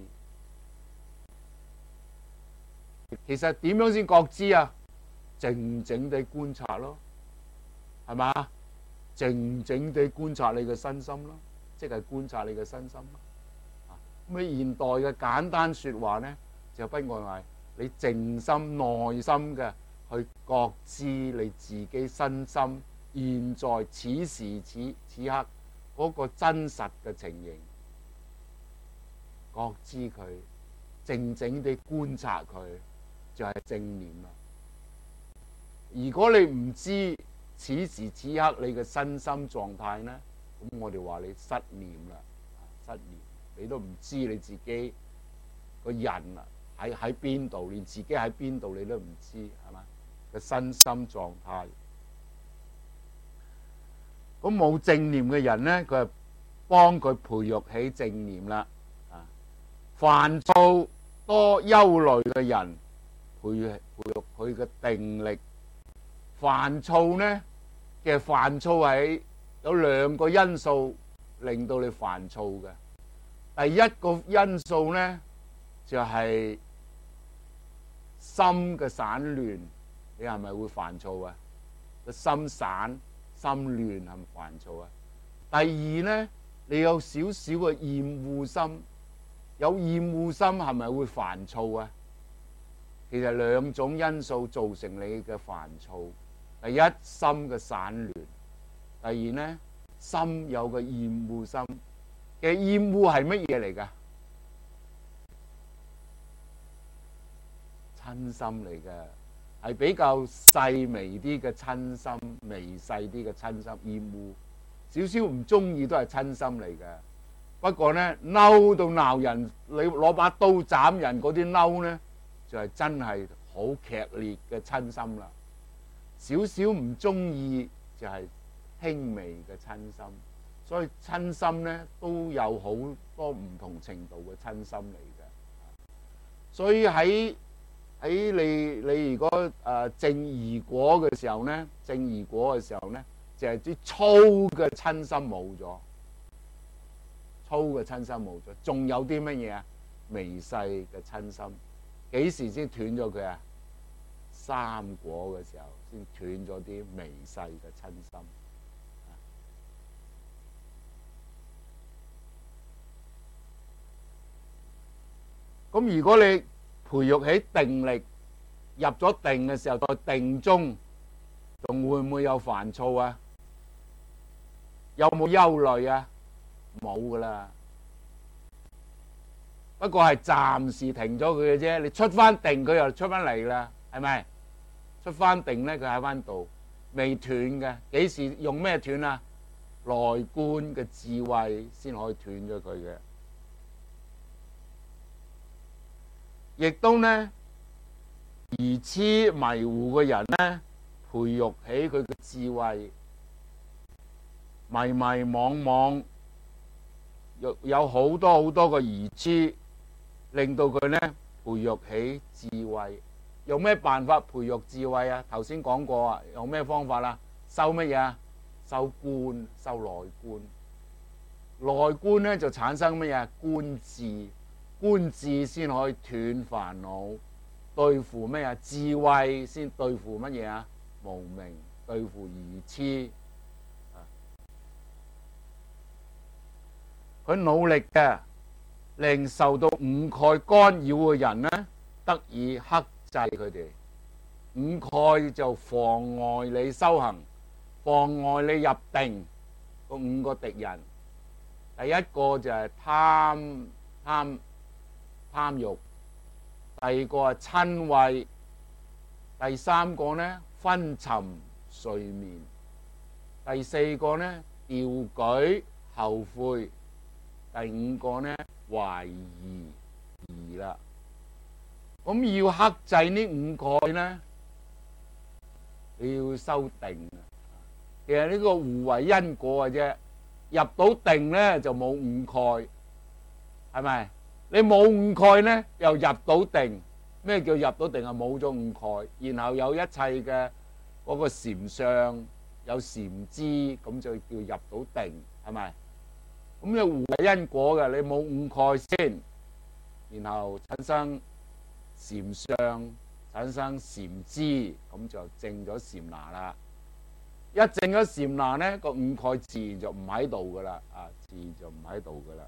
其實點樣先覺知啊？靜靜地觀察咯，係嘛？靜靜地觀察你嘅身心咯，即係觀察你嘅身心咯。咁喺現代嘅簡單説話呢，就不外係你靜心內心嘅去覺知你自己身心現在此時此此刻嗰個真實嘅情形，覺知佢，靜靜地觀察佢，就係正念啦。如果你唔知此時此刻你嘅身心狀態呢，咁我哋話你失念啦，失念，你都唔知你自己個人啊喺喺邊度，連自己喺邊度你都唔知，係嘛？個身心狀態。咁冇正念嘅人呢，佢係幫佢培育起正念啦。啊，煩躁多憂慮嘅人，培育培育佢嘅定力。煩躁呢，其實煩躁係有兩個因素令到你煩躁嘅。第一個因素呢，就係心嘅散亂，你係咪會煩躁啊？個心散、心亂係咪煩躁啊？第二呢，你有少少嘅厭惡心，有厭惡心係咪會煩躁啊？其實兩種因素造成你嘅煩躁。第一，心嘅散亂；第二呢，心有個厭惡心。嘅厭惡係乜嘢嚟㗎？親心嚟嘅，係比較細微啲嘅親心，微細啲嘅親心。厭惡少少唔中意都係親心嚟嘅。不過呢，嬲到鬧人，你攞把刀斬人嗰啲嬲呢，就係真係好劇烈嘅親心啦。少少唔中意就係輕微嘅親心，所以親心呢都有好多唔同程度嘅親心嚟嘅。所以喺喺你你如果誒證二果嘅時候呢，證二果嘅時候呢，就係啲粗嘅親心冇咗，粗嘅親心冇咗，仲有啲乜嘢啊？微細嘅親心，幾時先斷咗佢啊？三果嘅時候先斷咗啲微細嘅親心。咁如果你培育起定力，入咗定嘅時候，在定中仲會唔會有煩躁啊？有冇憂慮啊？冇噶啦，不過係暫時停咗佢嘅啫。你出翻定，佢又出翻嚟啦，係咪？出翻定咧，佢喺翻度，未斷嘅。幾時用咩斷啊？內觀嘅智慧先可以斷咗佢嘅。亦都呢，愚痴迷糊嘅人呢，培育起佢嘅智慧，迷迷惘惘，有有好多好多個愚痴，令到佢呢培育起智慧。用咩辦法培育智慧啊？頭先講過啊，用咩方法啊？修乜嘢啊？修觀，修內觀。內觀呢就產生乜嘢？觀智。觀智先可以斷煩惱，對付咩啊？智慧先對付乜嘢啊？無明，對付愚痴。佢努力嘅，令受到五蓋干擾嘅人呢，得以克制佢哋。五蓋就妨礙你修行，妨礙你入定。個五個敵人，第一個就係貪貪。貪欲，第二個係瞋恚，第三個呢昏沉睡眠，第四個呢掉舉後悔，第五個呢懷疑疑啦。咁要克制呢五蓋呢，你要修定。其實呢個互為因果嘅啫，入到定呢就冇五蓋，係咪？你冇五蓋呢，又入到定。咩叫入到定啊？冇咗五蓋，然後有一切嘅嗰個禪相，有禪知，咁就叫入到定，係咪？ 咁有互為因果嘅，你冇五蓋先，然後產生禪相，產生禪知，咁就證咗禪那啦。一證咗禪那呢，個五蓋自然就唔喺度噶啦，啊，自然就唔喺度噶啦。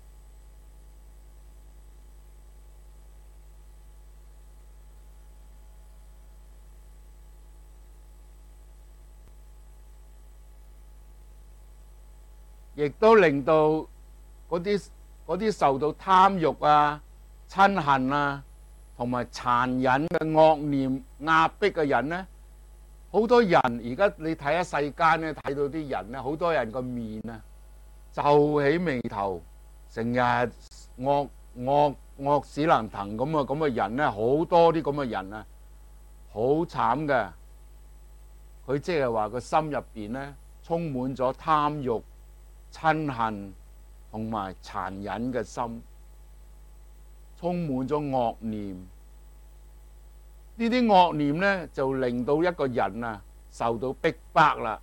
亦都令到嗰啲嗰啲受到貪欲啊、嗔恨啊，同埋殘忍嘅惡念壓迫嘅人呢，好多人而家你睇下世間咧，睇到啲人咧，好多人個面啊皺起眉頭，成日惡惡惡死能騰咁啊，咁嘅人咧，好多啲咁嘅人啊，好慘嘅。佢即係話個心入邊咧，充滿咗貪欲、嗔恨同埋殘忍嘅心，充滿咗惡念。呢啲惡念呢，就令到一個人啊受到逼迫啦。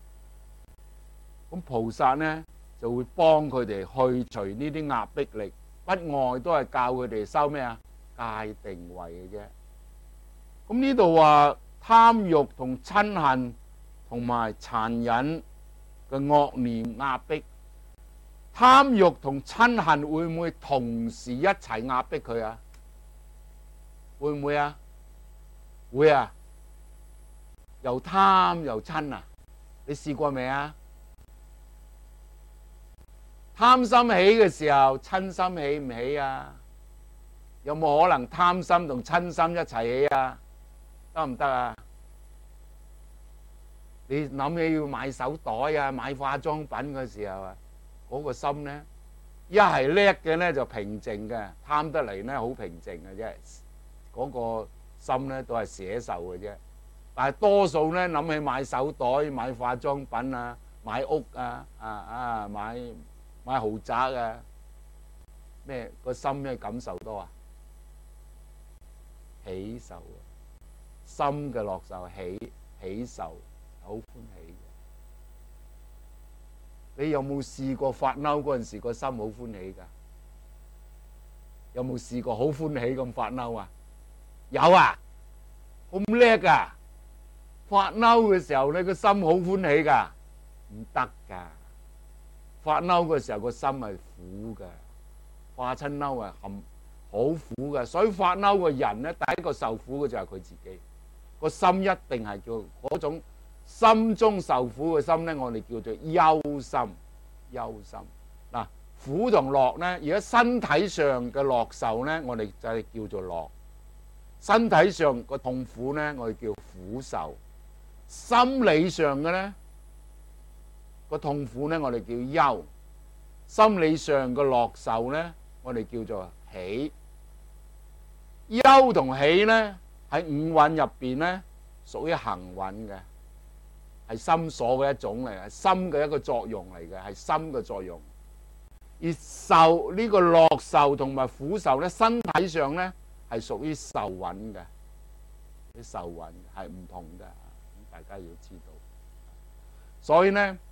咁菩薩呢，就會幫佢哋去除呢啲壓迫力，不外都係教佢哋修咩啊？戒定慧嘅啫。咁呢度話貪欲同嗔恨同埋殘忍嘅惡念壓迫，貪欲同嗔恨會唔會同時一齊壓迫佢啊？會唔會啊？會啊！又貪又嗔啊！你試過未啊？貪心起嘅時候，嗔心起唔起啊？有冇可能貪心同嗔心一齊起啊？得唔得啊？你諗起要買手袋啊、買化妝品嘅時候啊，嗰個心呢，一係叻嘅呢就平靜嘅，貪得嚟呢好平靜嘅啫。嗰個心呢都係捨受嘅啫。但係多數呢諗起買手袋、買化妝品啊、買屋啊、啊啊買買豪宅啊，咩個心咩感受多啊？喜受啊！心嘅樂受，喜喜受，好歡喜嘅。你有冇試過發嬲嗰陣時個心好歡喜噶？有冇試過好歡喜咁發嬲啊？有啊，咁叻噶！發嬲嘅時候你個心好歡喜噶？唔得噶！發嬲嘅時候個心係苦噶，發親嬲啊含好苦噶，所以發嬲嘅人咧，第一個受苦嘅就係佢自己。個心一定係叫嗰種心中受苦嘅心咧，我哋叫做憂心。憂心嗱，苦同樂咧，而家身體上嘅樂受咧，我哋就係叫做樂；身體上個痛苦咧，我哋叫苦受；心理上嘅咧個痛苦咧，我哋叫憂；心理上嘅樂受咧，我哋叫做喜。憂同喜咧，喺五蘊入邊咧，屬於行蘊嘅，係心所嘅一種嚟嘅，心嘅一個作用嚟嘅，係心嘅作用。而受呢個樂受同埋苦受咧，身體上咧係屬於受蘊嘅，啲受蘊係唔同嘅，咁大家要知道。所以咧，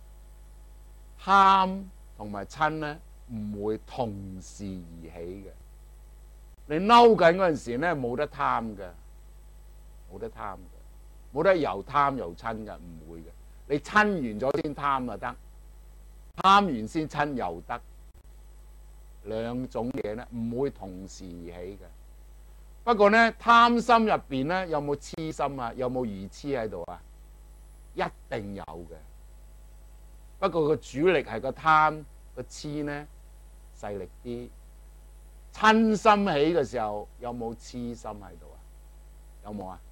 貪同埋嗔咧唔會同時而起嘅。你嬲緊嗰陣時咧，冇得貪嘅，冇得貪嘅，冇得又貪又嗔嘅，唔會嘅。你嗔完咗先貪就得，貪完先嗔又得，兩種嘢咧唔會同時而起嘅。不過咧，貪心入邊咧有冇痴心啊？有冇愚痴喺度啊？一定有嘅。不過個主力係個貪，個痴咧細力啲。嗔心起嘅時候有冇痴心喺度啊？有冇啊？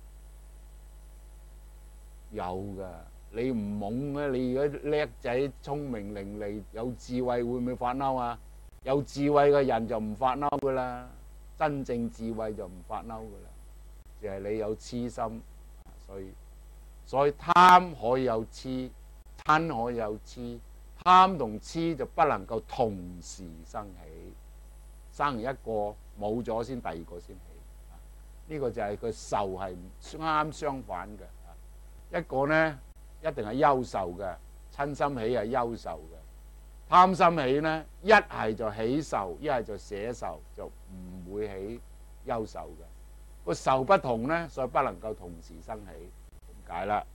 有噶。你唔懵咧，你如果叻仔、聰明伶俐、有智慧，會唔會發嬲啊？有智慧嘅人就唔發嬲噶啦，真正智慧就唔發嬲噶啦，就係你有痴心。所以所以貪可以有痴，嗔可以有痴，貪同痴就不能夠同時生起。生完一個冇咗先，第二個先起。呢個就係佢受係啱相反嘅。一個呢一定係憂受嘅，嗔心起係憂受嘅， 貪心起呢，一係就喜受，一係就捨受，就唔會起憂愁嘅。個受不同呢，所以不能夠同時生起，咁解啦。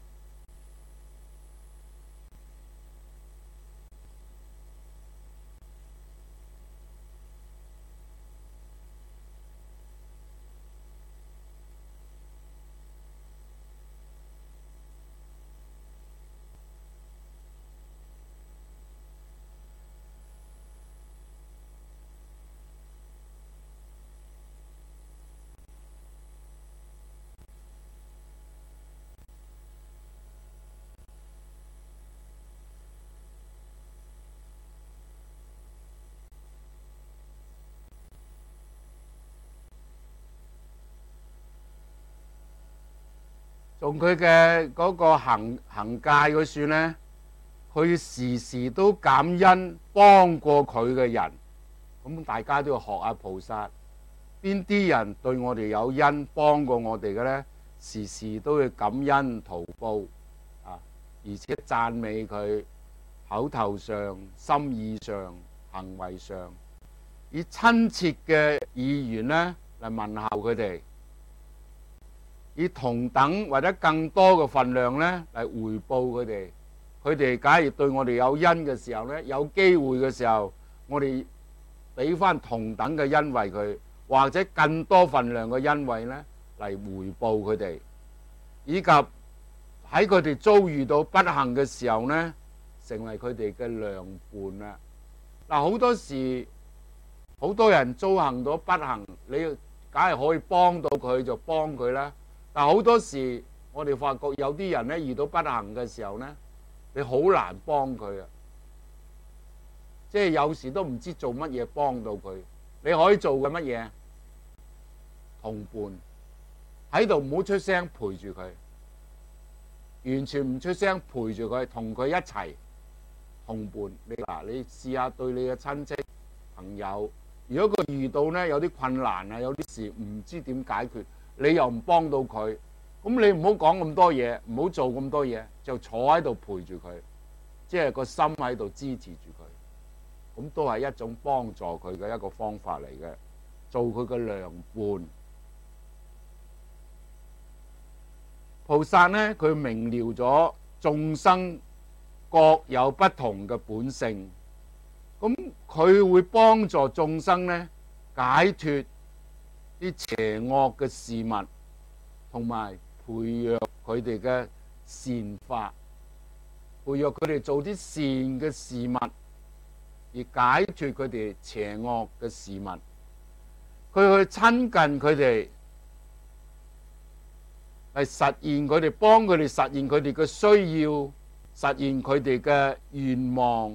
從佢嘅嗰個行行戒嗰處呢，佢時時都感恩幫過佢嘅人。咁大家都要學下菩薩，邊啲人對我哋有恩幫過我哋嘅呢？時時都要感恩圖報啊，而且讚美佢，口頭上、心意上、行為上，以親切嘅語言呢嚟問候佢哋，以同等或者更多嘅份量呢嚟回報佢哋。佢哋假如對我哋有恩嘅時候呢，有機會嘅時候，我哋俾翻同等嘅恩惠佢，或者更多份量嘅恩惠呢嚟回報佢哋，以及喺佢哋遭遇到不幸嘅時候呢，成為佢哋嘅良伴啦。嗱，好多時好多人遭幸到不幸，你梗係可以幫到佢就幫佢啦。但好多時我哋發覺有啲人呢，遇到不幸嘅時候呢，你好難幫佢啊！即係有時都唔知做乜嘢幫到佢。你可以做嘅乜嘢？同伴喺度，唔好出聲，陪住佢，完全唔出聲，陪住佢，同佢一齊同伴。你嗱，你試下對你嘅親戚朋友，如果佢遇到呢有啲困難啊，有啲事唔知點解決，你又唔幫到佢，咁你唔好講咁多嘢，唔好做咁多嘢，就坐喺度陪住佢，即係個心喺度支持住佢，咁都係一種幫助佢嘅一個方法嚟嘅，做佢嘅良伴。菩薩呢，佢明了咗眾生各有不同嘅本性，咁佢會幫助眾生呢解脫啲邪惡嘅事物，同埋培養佢哋嘅善法，培養佢哋做啲善嘅事物，而解脫佢哋邪惡嘅事物。佢去親近佢哋，係實現佢哋，幫佢哋實現佢哋嘅需要，實現佢哋嘅願望。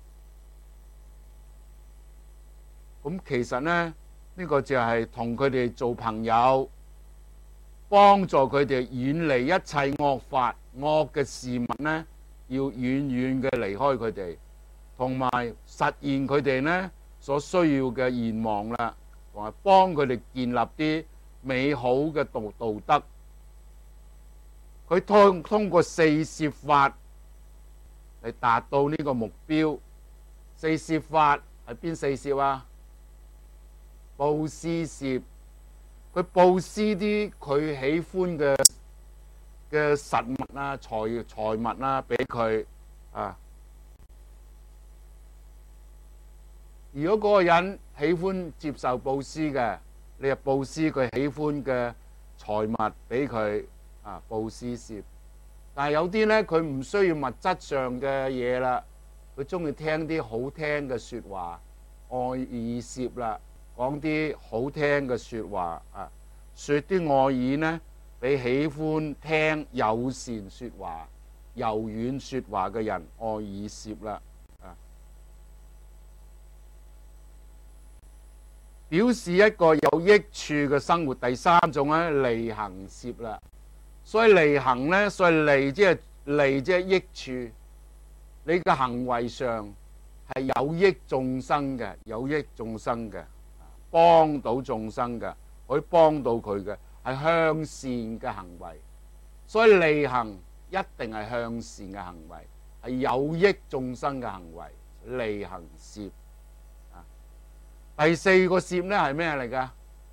咁其實呢，呢個就係同佢哋做朋友，幫助佢哋遠離一切惡法、惡嘅事物呢，要遠遠嘅離開佢哋，同埋實現佢哋呢所需要嘅願望啦，同埋幫佢哋建立啲美好嘅道道德。佢通通過四攝法嚟達到呢個目標。四攝法係邊四攝啊？布施攝，佢布施啲佢喜歡嘅嘅實物啊、財財物啊，俾佢啊。如果嗰個人喜歡接受布施嘅，你就布施佢喜歡嘅財物俾佢。啊，布施攝。但係有啲呢，佢唔需要物質上嘅嘢啦，佢中意聽啲好聽嘅說話，愛意攝啦，講啲好聽嘅說話啊，說啲愛意呢，俾喜歡聽友善說話、柔軟說話嘅人愛意攝啦。啊，表示一個有益處嘅生活。第三種呢，利行攝啦。所以利行呢，所以利即係利即係益處，你嘅行為上係有益眾生嘅，有益眾生嘅，幫到眾生嘅，可以幫到佢嘅，係向善嘅行為。所以利行一定係向善嘅行為，係有益眾生嘅行為。 利行攝。第四個攝咧係咩嚟㗎？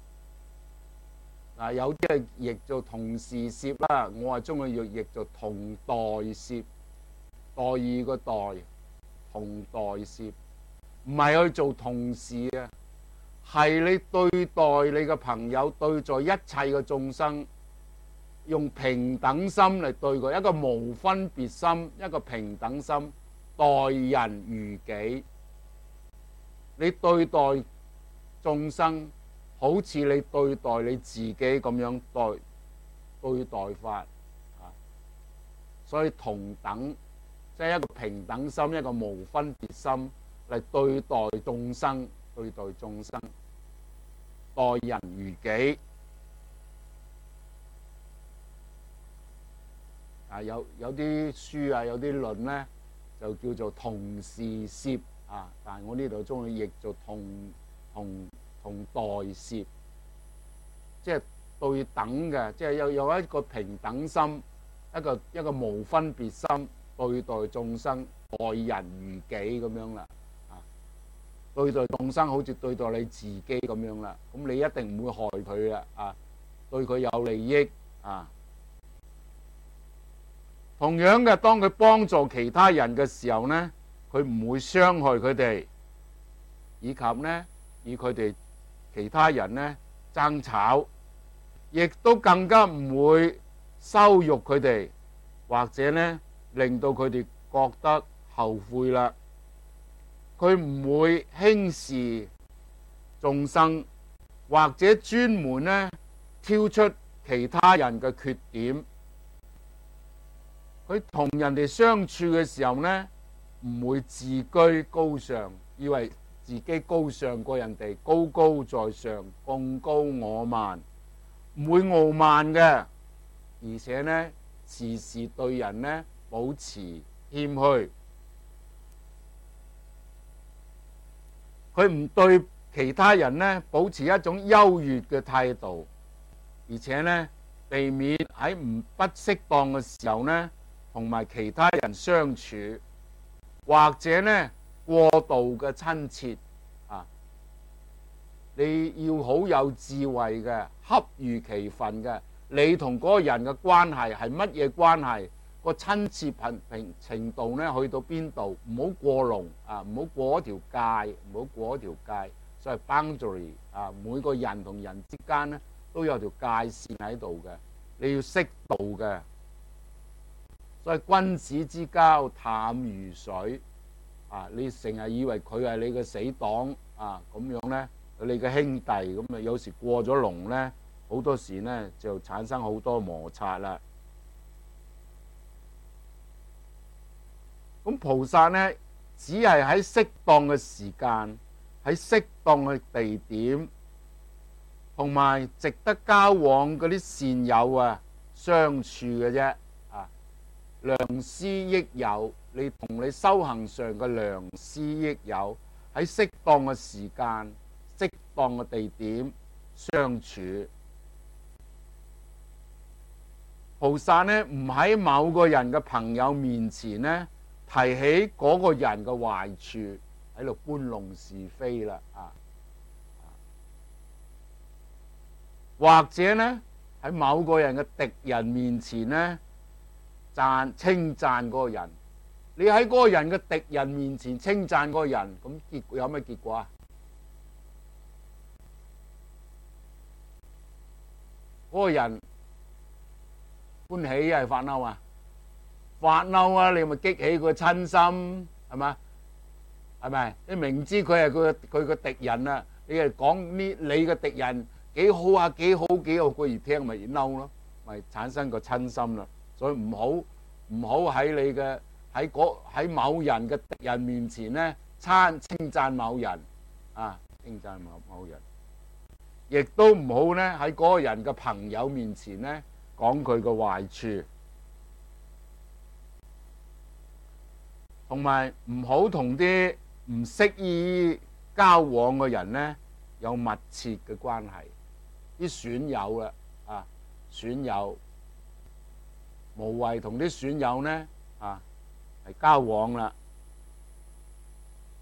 嗱，有啲係譯做同時攝啦，我係中意譯做同代攝，代義個代，同代攝，唔係去做同事啊，係你對待你嘅朋友，對在一切嘅眾生，用平等心嚟對佢，一個無分別心，一個平等心，待人如己。你對待眾生，好似你對待你自己咁樣對對待法啊，所以同等即係一個平等心，一個無分別心嚟對待眾生，對待眾生，待人如己啊。有有啲書啊，有啲論咧就叫做同時攝啊，但係我呢度中意譯做同同。同代攝，即係對等嘅，即係有有一個平等心，一個一個無分別心，對待眾生，待人如己咁樣啦。啊，對待眾生好似對待你自己咁樣啦。咁你一定唔會害佢啦。啊，對佢有利益啊。同樣嘅，當佢幫助其他人嘅時候呢，佢唔會傷害佢哋，以及呢以佢哋。其他人呢爭吵，亦都更加唔會羞辱佢哋，或者呢令到佢哋覺得後悔啦。佢唔會輕視眾生，或者專門呢挑出其他人嘅缺點。佢同人哋相處嘅時候呢，唔會自居高尚，以為自己高尚過人哋，高高在上，貢高我慢，唔會傲慢嘅，而且呢時時對人呢保持謙虛。佢唔對其他人呢保持一種優越嘅態度，而且呢避免喺唔不適當嘅時候呢同埋其他人相處，或者呢過度嘅親切啊！你要好有智慧嘅，恰如其分嘅。你同嗰個人嘅關係係乜嘢關係？個親切平平程度呢去到邊度？唔好過龍啊！唔好過一條界，唔好過一條界。所謂 boundary 啊，每個人同人之間呢都有條界線喺度嘅，你要適度嘅。所以君子之交淡如水。啊！你成日以為佢係你嘅死黨啊，咁樣呢，你嘅兄弟咁啊，有時過咗龍呢，好多時呢就產生好多摩擦啦。咁菩薩呢，只係喺適當嘅時間，喺適當嘅地點，同埋值得交往嗰啲善友啊相處嘅啫。啊，良師益友。你同你修行上嘅良師益友喺適當嘅時間、適當嘅地點相處。菩薩呢唔喺某個人嘅朋友面前呢提起嗰個人嘅壞處，喺度搬弄是非啦啊！或者呢喺某個人嘅敵人面前呢讚稱讚嗰個人。你喺嗰個人嘅敵人面前稱讚嗰個人，咁結果有咩結果啊？嗰個人歡喜係發嬲啊！發嬲啊！你咪激起佢親心，係嘛？係咪？你明知佢係佢佢個敵人啊，你係講呢你嘅敵人幾好啊，幾好幾好，佢越聽咪越嬲咯，咪產生個親心啦。所以唔好唔好喺你嘅。喺喺某人嘅敵人面前呢，稱稱讚某人啊，稱讚某某人，亦都唔好呢喺嗰個人嘅朋友面前呢講佢嘅壞處，同埋唔好同啲唔適宜交往嘅人呢有密切嘅關係。啲損友啦啊，損友無謂同啲損友呢啊。係交往啦，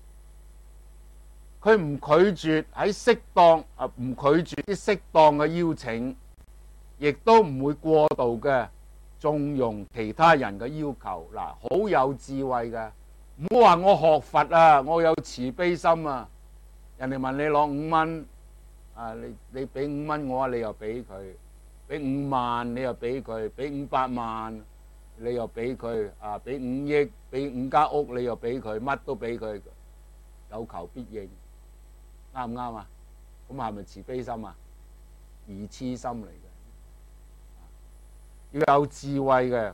佢唔拒絕喺適當啊，唔拒絕啲適當嘅邀請，亦都唔會過度嘅縱容其他人嘅要求。嗱，好有智慧嘅，唔好話我學佛啊，我有慈悲心啊。人哋問你攞五蚊啊，你你俾五蚊我啊，你又俾佢；俾五萬你又俾佢；俾五百萬你又俾佢啊；俾五億、俾五間屋你又俾佢，乜都俾佢，有求必應。啱唔啱啊？咁係咪慈悲心啊？愚痴心嚟嘅，要有智慧嘅。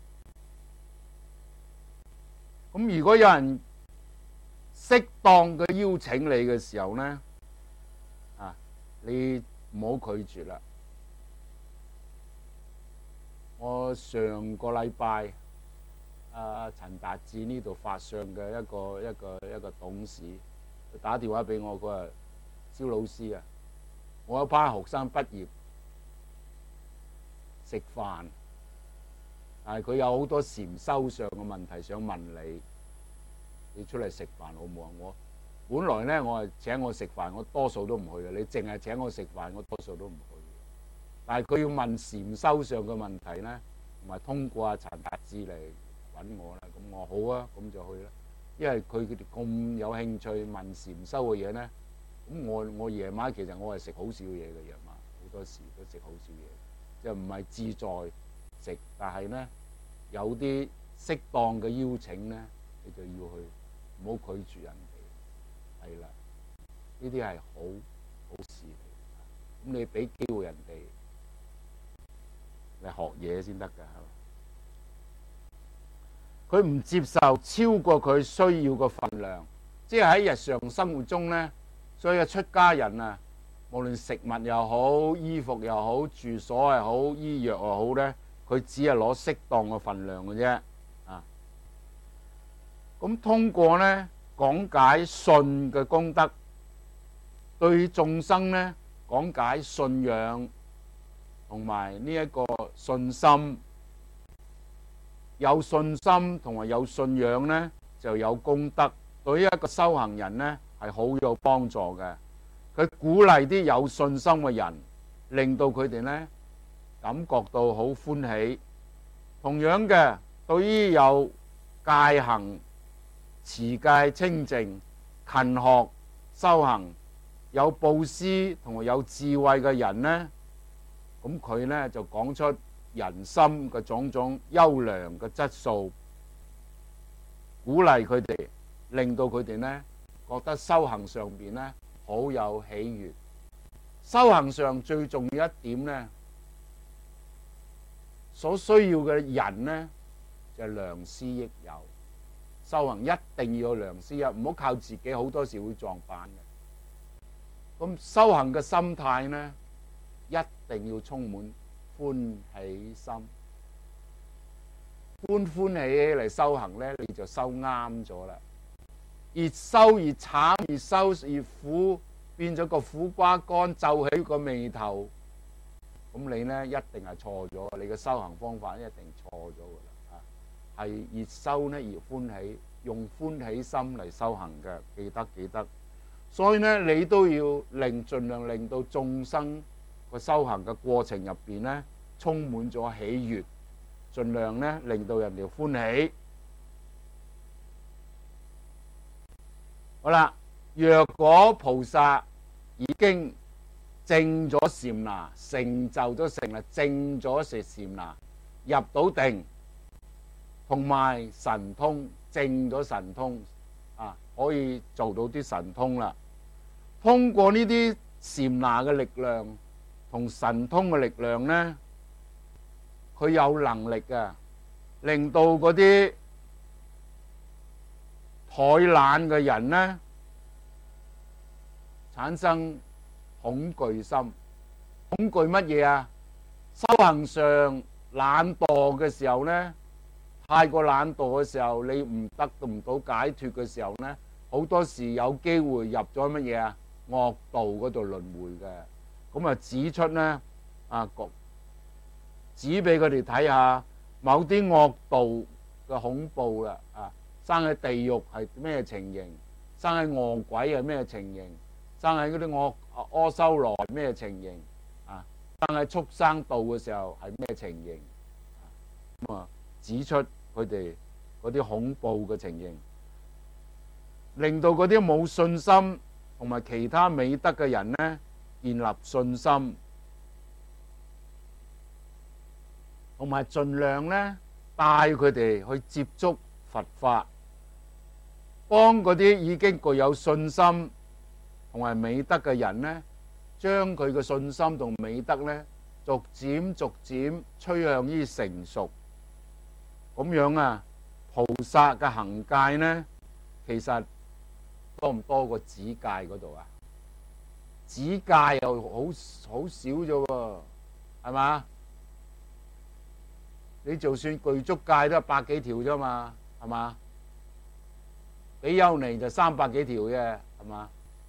咁如果有人適當嘅邀請你嘅時候呢，啊，你唔好拒絕啦。我上個禮拜阿陳達志呢度發上嘅一個一個一個董事，佢打電話俾我，佢話：蕭老師啊，我有班學生畢業食飯，但係佢有好多禪修上嘅問題想問你，你出嚟食飯好唔好啊？我本來咧，我係請我食飯，我多數都唔去嘅。你淨係請我食飯，我多數都唔去。但係佢要問禪修上嘅問題咧，同埋通過阿陳達志嚟揾我啦。咁我好啊，咁就去啦。因為佢佢哋咁有興趣問禪修嘅嘢咧，咁我我夜晚其實我係食好少嘢嘅，夜晚好多時都食好少嘢，就唔係志在食，但係咧有啲適當嘅邀請咧，你就要去，唔好拒絕人哋，係啦，呢啲係好好事嚟。咁你俾機會人哋嚟學嘢先得㗎，係嘛？佢唔接受超過佢需要嘅份量，即係喺日常生活中咧，所以出家人啊，無論食物又好、衣服又好、住所又好、醫藥又好咧，佢只係攞適當嘅份量嘅啫。啊，咁通過咧講解信嘅功德，對眾生咧講解信仰同埋呢一個信心。有信心同埋有信仰呢，就有功德。對於一個修行人呢，係好有幫助嘅。佢鼓勵啲有信心嘅人，令到佢哋呢感覺到好歡喜。同樣嘅，對於有戒行、持戒清淨、勤學修行、有布施同埋有智慧嘅人呢，咁佢呢就講出人心嘅種種優良嘅質素，鼓勵佢哋，令到佢哋呢覺得修行上邊呢好有喜悅。修行上最重要一點呢，所需要嘅人呢就係良師益友。修行一定要有良師益友，唔好靠自己，好多時會撞板嘅。咁修行嘅心態呢，一定要充滿歡喜心，歡歡喜喜嚟修行咧，你就修啱咗啦。越修越慘，越修越苦，變咗個苦瓜乾，皺起個眉頭，咁你咧一定係錯咗，你嘅修行方法一定錯咗噶啦。啊，係越修咧越歡喜，用歡喜心嚟修行嘅，記得記得。所以咧，你都要令盡量令到眾生個修行嘅過程入邊咧，充滿咗喜悅，盡量咧令到人哋歡喜。好啦，若果菩薩已經證咗禪那，成就咗成啦，證咗食禪那，入到定，同埋神通，證咗神通啊，可以做到啲神通啦。通過呢啲禪那嘅力量同神通嘅力量咧，佢有能力啊，令到嗰啲怠懶嘅人咧產生恐懼心。恐懼乜嘢啊？修行上懶惰嘅時候咧，太過懶惰嘅時候，你唔得到唔到解脫嘅時候咧，好多時有機會入咗乜嘢啊？惡道嗰度輪迴嘅。咁啊指出咧啊，指俾佢哋睇下某啲惡道嘅恐怖啦，啊，生喺地獄係咩情形， 生喺餓鬼係咩情形？生喺嗰啲惡阿修羅係咩情形？啊，生喺畜生道嘅時候係咩情形？咁啊，指出佢哋嗰啲恐怖嘅情形，令到嗰啲冇信心同埋其他美德嘅人呢，建立信心，同埋盡量呢帶佢哋去接觸佛法，幫嗰啲已經具有信心同埋美德嘅人呢，將佢嘅信心同美德呢，逐漸逐漸趨向於成熟。咁樣啊，菩薩嘅行戒呢，其實多唔多過指戒嗰度啊？指戒又好好少啫喎，係嘛？你就算具足戒都係百幾條啫嘛，係嘛？比丘尼就三百幾條嘅，係嘛？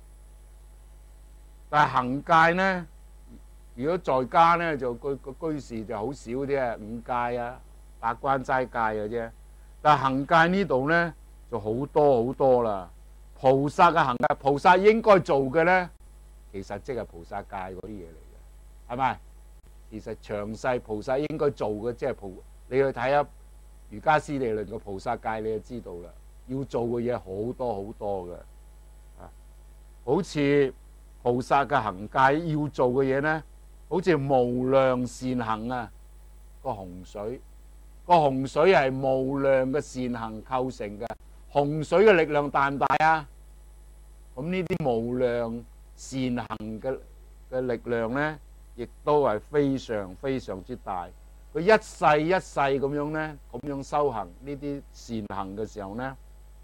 但係行戒呢，如果在家呢，就居居士就好少啲啊，五戒啊、八關齋戒嘅啫。但係行戒呢度呢，就好多好多啦。菩薩嘅行戒，菩薩應該做嘅呢，其實即係菩薩戒嗰啲嘢嚟嘅，係咪？其實詳細菩薩應該做嘅，即係菩，你去睇下瑜伽師地論嘅菩薩戒，你就知道啦。要做嘅嘢好多好多嘅，啊，好似菩薩嘅行戒要做嘅嘢呢，好似無量善行啊，個洪水，個洪水係無量嘅善行構成嘅。洪水嘅力量大唔大啊？咁呢啲無量善行嘅嘅力量呢，亦都係非常非常之大。佢一世一世咁樣呢，咁樣修行呢啲善行嘅時候呢，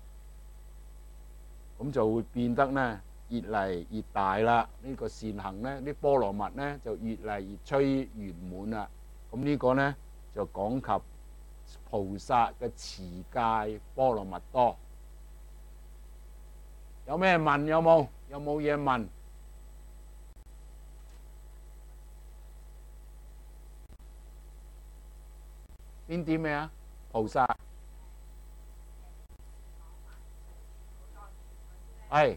咁就會變得呢越嚟越大啦。呢個善行呢，啲波羅蜜呢，就越嚟越趨圓滿啦。咁呢個呢，就講及菩薩嘅持戒波羅蜜多。有咩問？有冇？有冇嘢問？邊啲咩啊？菩薩係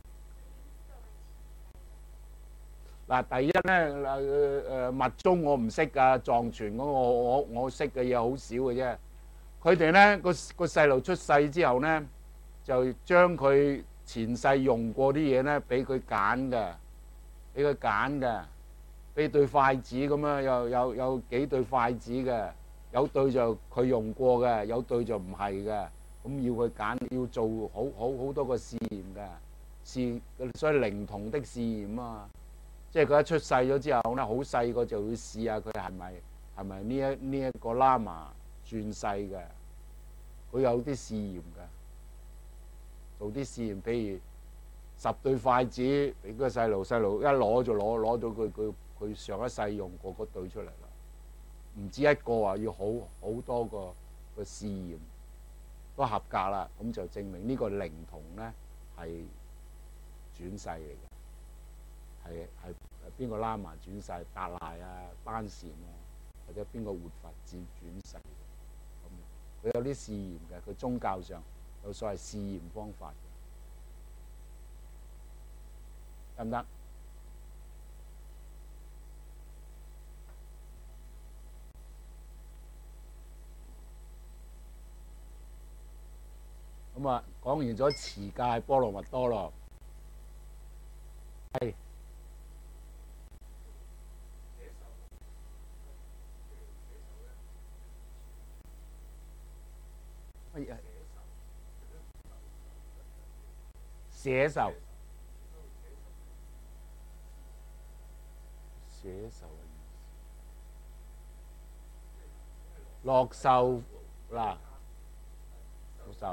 嗱，第一咧誒誒密宗我唔識噶，藏傳嗰個我我我識嘅嘢好少嘅啫。佢哋咧個個細路出世之後咧，就將佢前世用過啲嘢咧，俾佢揀嘅，俾佢揀嘅，俾對筷子咁樣，有有有幾對筷子嘅。有對就佢用過嘅，有對就唔係嘅，咁要佢揀，要做好好好多個試驗嘅，試所以靈童的試驗啊，即係佢一出世咗之後咧，好細個就會試下佢係咪係咪呢一呢一個喇嘛轉世嘅，佢有啲試驗嘅，做啲試驗，譬如十對筷子俾個細路，細路一攞就攞攞到佢佢佢上一世用過嗰對出嚟啦。唔止一個啊，要好好多個個試驗都合格啦，咁就證明呢個靈童咧係轉世嚟嘅，係係邊個喇嘛轉世，達賴啊、班禪啊，或者邊個活佛轉轉世嘅，咁佢有啲試驗嘅，佢宗教上有所謂試驗方法嘅，得唔得？咁啊，講完咗持戒波羅蜜多咯，係乜嘢？寫受，寫受嘅意思，樂受嗱，樂受。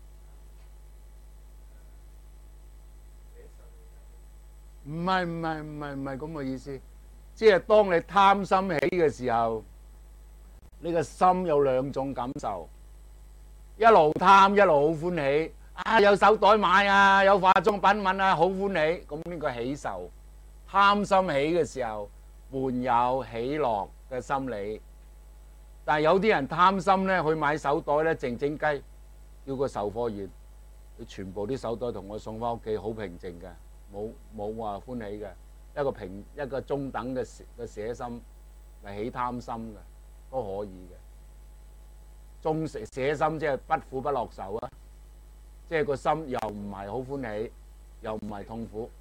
唔係唔係唔係唔係咁嘅意思，即係當你貪心起嘅時候，你個心有兩種感受，一路貪一路好歡喜，啊有手袋買啊，有化妝品揾啊，好歡喜，咁呢個喜受。貪心起嘅時候，伴有喜樂嘅心理。但係有啲人貪心咧，去買手袋咧，靜靜雞，叫個售貨員佢全部啲手袋同我送翻屋企，好平靜嘅，冇冇話歡喜嘅，一個平一個中等嘅嘅捨心，咪起貪心嘅都可以嘅。中捨捨心即係不苦不樂受啊，即係個心又唔係好歡喜，又唔係痛苦。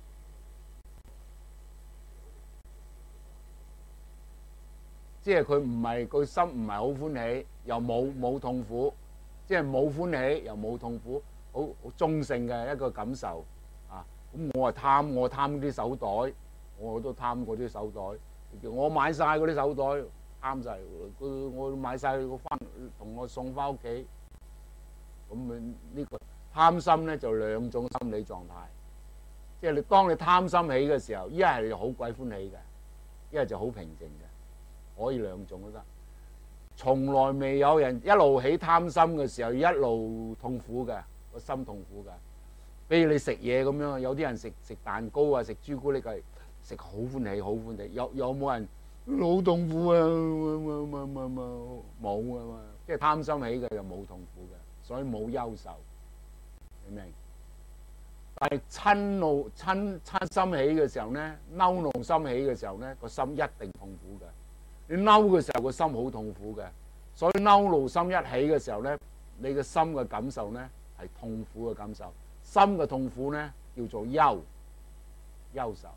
即係佢唔係個心唔係好歡喜，又冇冇痛苦，即係冇歡喜又冇痛苦，好好中性嘅一個感受啊！咁我係貪，我貪啲手袋，我都貪嗰啲手袋，我買晒嗰啲手袋，貪晒，佢我買晒佢翻同我送翻屋企，咁呢個貪心咧就兩種心理狀態，即係你當你貪心起嘅時候，一係你好鬼歡喜嘅，一係就好平靜嘅。可以兩種都得，從來未有人一路起貪心嘅時候一路痛苦嘅，個心痛苦嘅。比如你食嘢咁樣，有啲人食食蛋糕啊，食朱古力嘅，食好歡喜，好歡喜。有有冇人好痛苦啊？冇啊嘛，即係貪心起嘅就冇痛苦嘅，所以冇憂愁，明唔明？但係嗔怒嗔嗔心起嘅時候咧，嬲怒心起嘅時候咧，個心一定痛苦嘅。你嬲嘅時候個心好痛苦嘅，所以嬲怒心一起嘅時候咧，你嘅心嘅感受咧係痛苦嘅感受，心嘅痛苦咧叫做憂憂愁。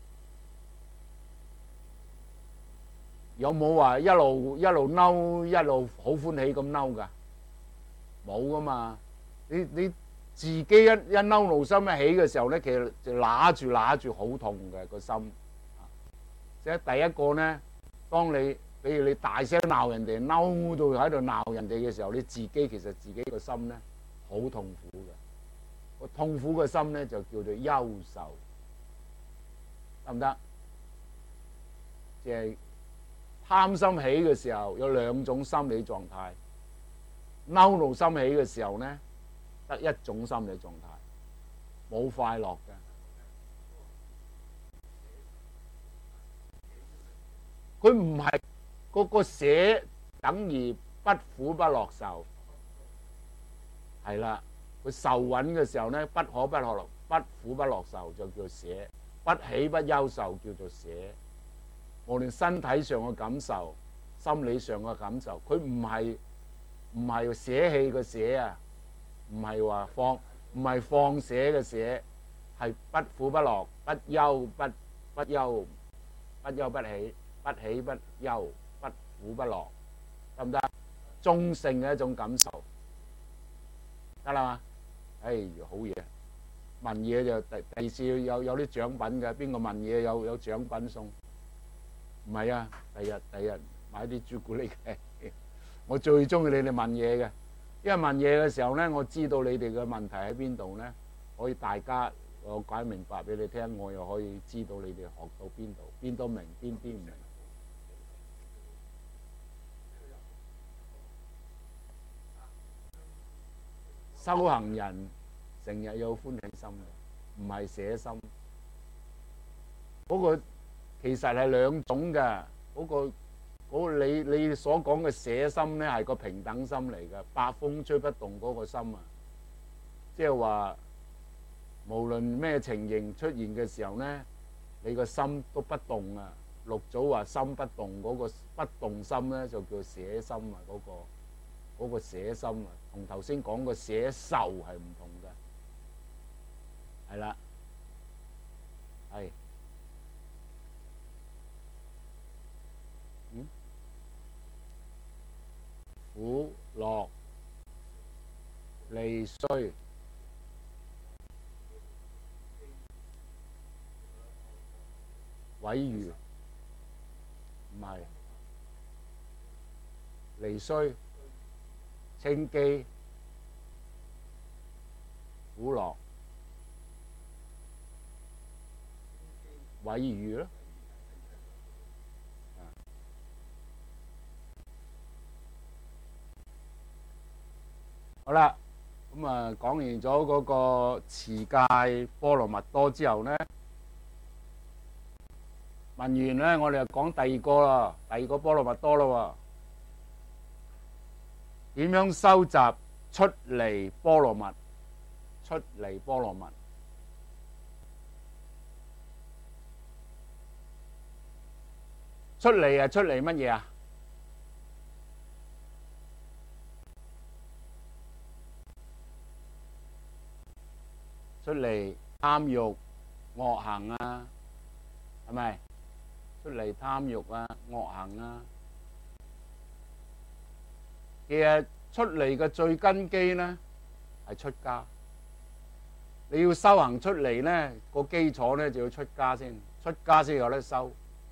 有冇話一路一路嬲一路好歡喜咁嬲㗎？冇噶嘛！你你自己一一嬲怒心一起嘅時候咧，其實就揦住揦住好痛嘅個心。即係第一個咧。當你，比如你大聲鬧人哋，嬲到喺度鬧人哋嘅時候，你自己其實自己個心咧好痛苦嘅，個痛苦嘅心咧就叫做憂愁，得唔得？即係貪心起嘅時候有兩種心理狀態，嬲怒心起嘅時候咧得一種心理狀態，冇快樂嘅。佢唔係嗰個捨等於不苦不樂受，係啦。佢受穩嘅時候咧，不可不樂不苦不樂受就叫捨，不喜不憂受叫做捨。無論身體上嘅感受、心理上嘅感受，佢唔係唔係捨棄嘅捨啊，唔係話放唔係放捨嘅捨，係不苦不樂不憂不不憂不憂不喜。不喜不憂，不苦不樂，得唔得？中性嘅一種感受，得啦嘛？哎，好嘢！問嘢就第第二次有有啲獎品嘅，邊個問嘢有有獎品送？唔係啊，第日第日買啲朱古力嘅。我最中意你哋問嘢嘅，因為問嘢嘅時候咧，我知道你哋嘅問題喺邊度咧，可以大家我解明白俾你聽，我又可以知道你哋學到邊度，邊都明，邊啲唔明。修行人成日有歡喜心嘅，唔係捨心。嗰個其實係兩種嘅，嗰個嗰個你你所講嘅捨心咧係個平等心嚟嘅，八風吹不動嗰個心啊，即係話無論咩情形出現嘅時候咧，你個心都不動啊。六祖話心不動，嗰個不動心咧就叫捨心啊，嗰個。嗰個捨心啊，同頭先講個捨受係唔同嘅，係啦，係，嗯，苦樂利衰，毀譽，唔係，利衰。清機、苦樂、毀譽咯。好啦，咁啊講完咗嗰個持戒波羅蜜多之後咧，問完咧，我哋就講第二個啦，第二個波羅蜜多啦喎。點樣收集出離波羅蜜？ 出離波羅蜜。出離係出離乜嘢啊？出離貪欲、惡行啊，係咪？出離貪欲啊、惡行啊。其實出離嘅最根基呢係出家。你要修行出離呢個基礎呢就要出家先，出家先有得修。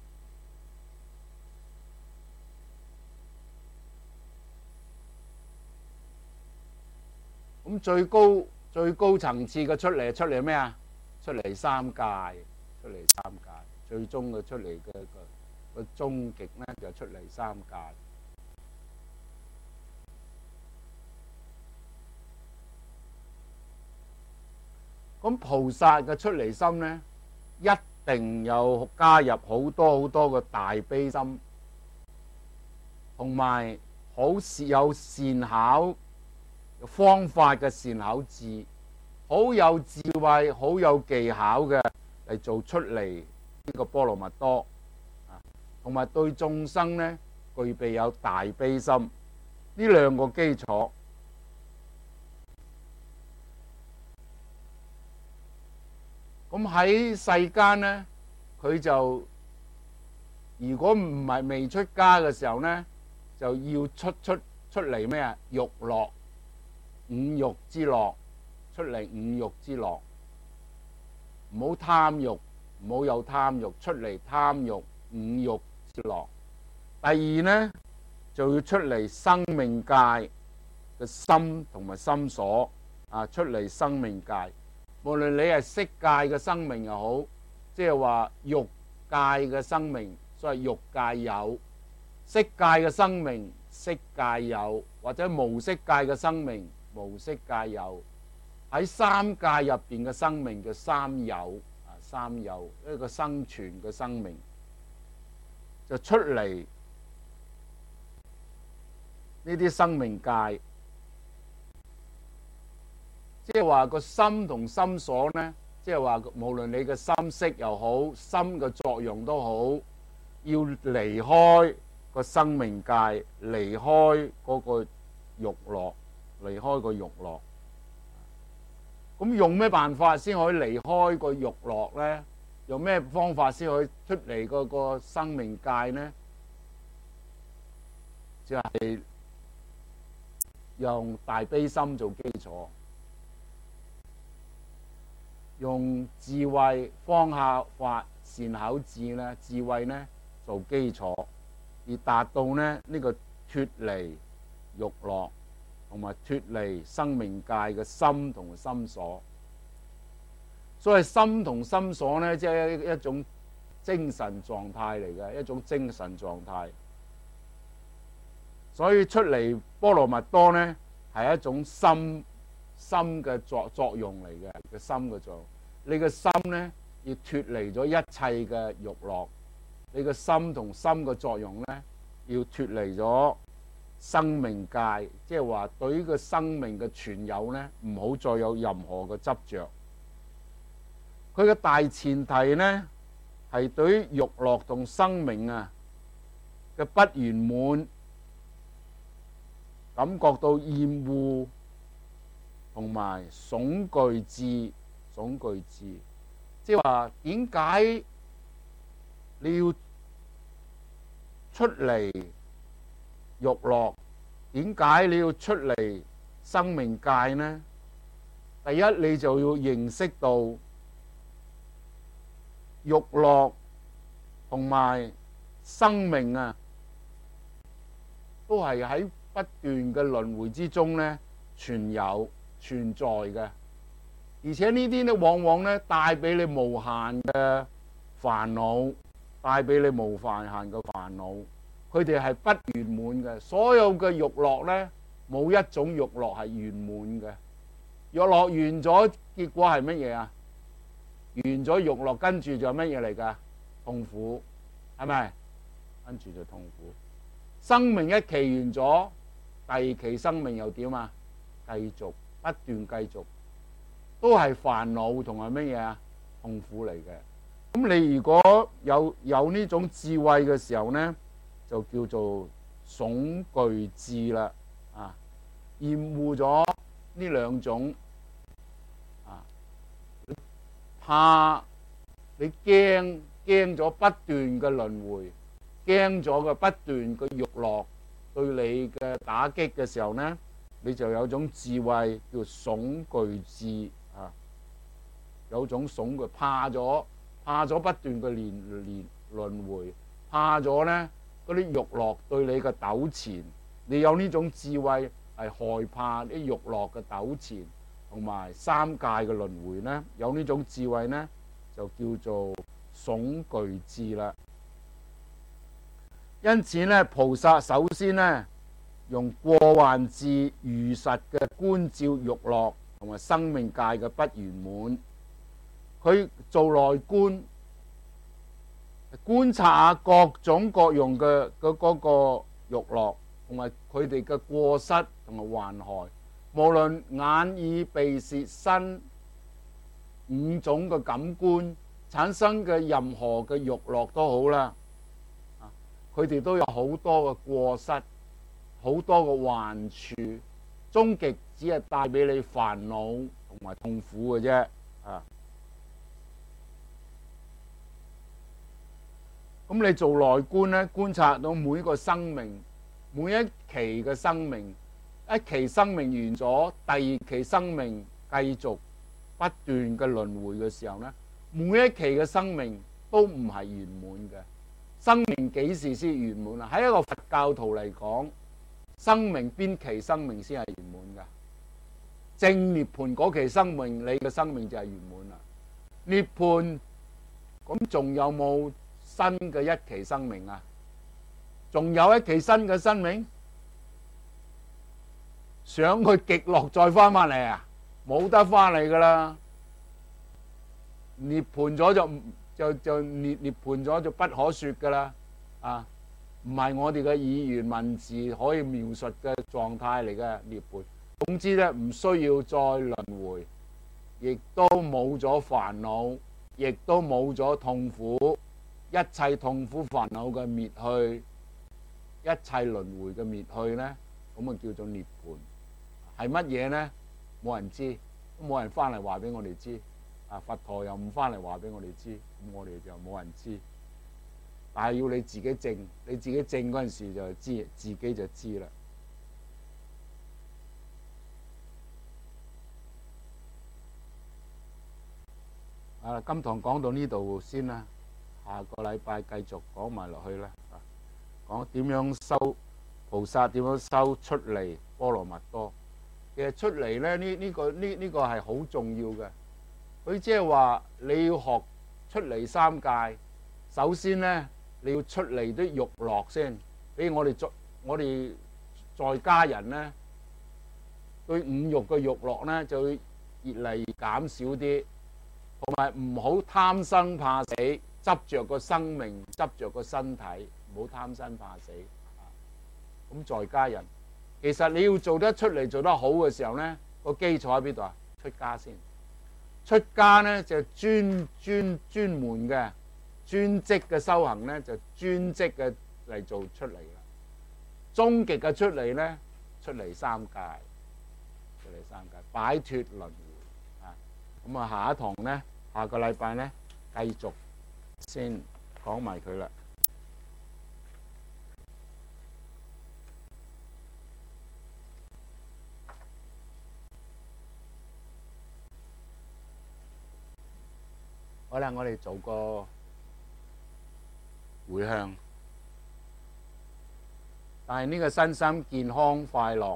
咁最高最高層次嘅出離，出離咩啊？出離三界，出離三界，最終嘅出離嘅個個終極呢就出離三界。咁菩薩嘅出離心呢，一定有加入好多好多嘅大悲心，同埋好有善巧方法嘅善巧智，好有智慧、好有技巧嘅嚟做出離呢個波羅蜜多，同埋對眾生呢具備有大悲心，呢兩個基礎。咁喺世間呢，佢就如果唔係未出家嘅時候呢，就要出出出嚟咩啊？欲樂，五欲之樂，出嚟五欲之樂，唔好貪欲，唔好有貪欲，出嚟貪欲五欲之樂。第二呢，就要出嚟生命界嘅心同埋心所啊，出嚟生命界。無論你係色界嘅生命又好，即係話欲界嘅生命，所謂欲界有；色界嘅生命，色界有；或者無色界嘅生命，無色界有。喺三界入邊嘅生命叫三有啊，三有一個生存嘅生命，就出嚟呢啲生命界。即係話個心同心所呢，即係話無論你嘅心識又好，心嘅作用都好，要離開個生命界，離開嗰個欲樂，離開個欲樂。咁用咩辦法先可以離開個欲樂呢？用咩方法先可以出嚟嗰個生命界呢？就係用大悲心做基礎。用智慧、方效法、善巧智呢，智慧呢做基礎，而達到呢呢個脫離欲樂同埋脫離生命界嘅心同心所。所謂心同心所呢，即係一種精神狀態嚟嘅，一種精神狀態。所以出離波羅蜜多呢，係一種心。心嘅作作用嚟嘅，個心嘅作用。你個心呢，要脫離咗一切嘅欲樂，你個心同心嘅作用呢，要脫離咗生命界，即係話對於個生命嘅存有呢，唔好再有任何嘅執着。佢嘅大前提呢，係對於欲樂同生命啊嘅不圓滿，感覺到厭惡。同埋恐懼智，恐懼智，即係話點解你要出嚟欲樂？點解你要出嚟生命界呢？第一，你就要認識到欲樂同埋生命啊，都係喺不斷嘅輪迴之中呢存有。存在嘅，而且呢啲呢往往呢帶俾你無限嘅煩惱，帶俾你無限限嘅煩惱。佢哋係不圓滿嘅，所有嘅欲樂呢，冇一種欲樂係圓滿嘅。欲樂完咗，結果係乜嘢啊？完咗欲樂，跟住就乜嘢嚟㗎？痛苦，係咪？跟住就痛苦。生命一期完咗，第二期生命又點啊？繼續。不斷繼續， 都係煩惱同埋乜嘢啊？痛苦嚟嘅。咁你如果有有呢種智慧嘅時候呢，就叫做悚懼智啦，啊，厭惡咗呢兩種，啊，怕你驚驚咗不斷嘅輪迴，驚咗嘅不斷嘅欲樂對你嘅打擊嘅時候呢，你就有種智慧叫悚懼智啊，有種悚懼，怕咗。怕咗不斷嘅連連輪迴，怕咗呢嗰啲欲樂對你嘅糾纏，你有呢種智慧係害怕啲欲樂嘅糾纏，同埋三界嘅輪迴呢，有呢種智慧呢，就叫做悚懼智啦。因此呢，菩薩首先呢，用過患智如實嘅觀照欲樂同埋生命界嘅不圓滿。佢做內觀，觀察下各種各樣嘅嘅嗰個欲樂，同埋佢哋嘅過失同埋患害。無論眼耳鼻舌身五種嘅感官產生嘅任何嘅欲樂都好啦，佢哋都有好多嘅過失，好多嘅患處，終極只係帶俾你煩惱同埋痛苦嘅啫。啊！咁你做內觀呢，觀察到每一個生命，每一期嘅生命，一期生命完咗，第二期生命繼續不斷嘅輪迴嘅時候呢，每一期嘅生命都唔係圓滿嘅。生命幾時先圓滿啊？喺一個佛教徒嚟講，生命邊期生命先係圓滿噶？正涅槃嗰期生命，你嘅生命就係圓滿啦。涅槃咁仲有冇新嘅一期生命啊？仲有一期新嘅生命，想佢極樂再翻翻嚟啊？冇得翻嚟噶啦！涅槃咗就就就涅涅槃咗就不可說噶啦！啊，唔係我哋嘅語言文字可以描述嘅狀態嚟嘅涅槃。總之咧，唔需要再輪迴，亦都冇咗煩惱，亦都冇咗痛苦。一切痛苦煩惱嘅滅去，一切輪迴嘅滅去呢，咁啊叫做涅槃。係乜嘢呢？冇人知，都冇人翻嚟話俾我哋知。啊，佛陀又唔翻嚟話俾我哋知，咁我哋就冇人知。但係要你自己證，你自己證嗰陣時就知，自己就知啦。啊，今堂講到呢度先啦。下個禮拜繼續講埋落去啦，講點樣修菩薩，點樣修出離波羅蜜多。其實出離咧，呢呢個呢呢個係好重要嘅。佢即係話你要學出離三界，首先咧你要出離啲欲樂先。比如我哋在我哋在家人咧，對五欲嘅欲樂咧就會越嚟越減少啲，同埋唔好貪生怕死。執着個生命，執着個身體，唔好貪生怕死。咁在家人，其實你要做得出嚟做得好嘅時候呢，個基礎喺邊度啊？出家先，出家呢就專專專門嘅專職嘅修行呢，就專職嘅嚟做出嚟啦。終極嘅出嚟呢，出嚟三界，出嚟三界，擺脫輪迴啊！咁啊，下一堂呢，下個禮拜呢，繼續。先講埋佢啦。好啦，我哋做個回向，但係呢個身心健康快樂，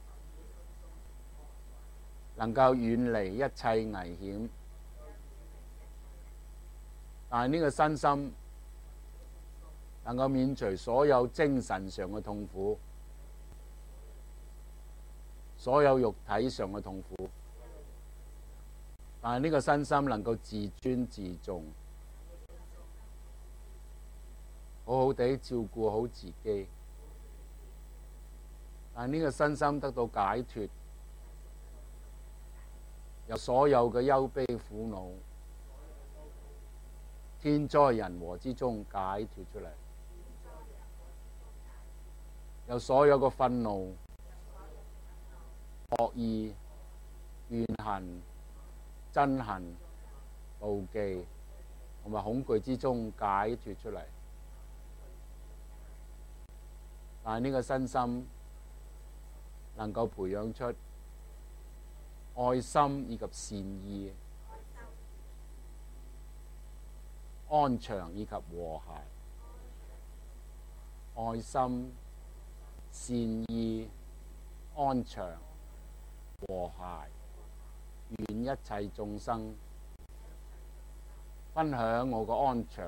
能夠遠離一切危險。但係呢個身心能夠免除所有精神上嘅痛苦，所有肉體上嘅痛苦。但係呢個身心能夠自尊自重，好好地照顧好自己。但係呢個身心得到解脫， 由所有嘅憂悲苦惱、天災人禍之中解脫出嚟，由所有嘅憤怒、惡意、怨恨、憎恨、妒忌同埋恐懼之中解脫出嚟。但係呢個身心能夠培養出愛心以及善意、安詳以及和諧。愛心、善意、安詳、和諧，願一切眾生分享我個安詳、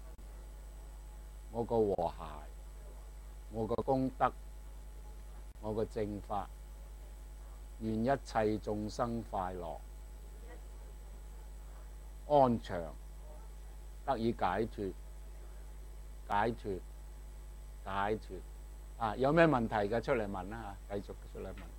我個和諧、我個功德、我個正法，願一切眾生快樂、安詳，得以解脫、解脫、解脫。啊，有咩問題嘅出嚟問啦嚇，繼續出嚟問。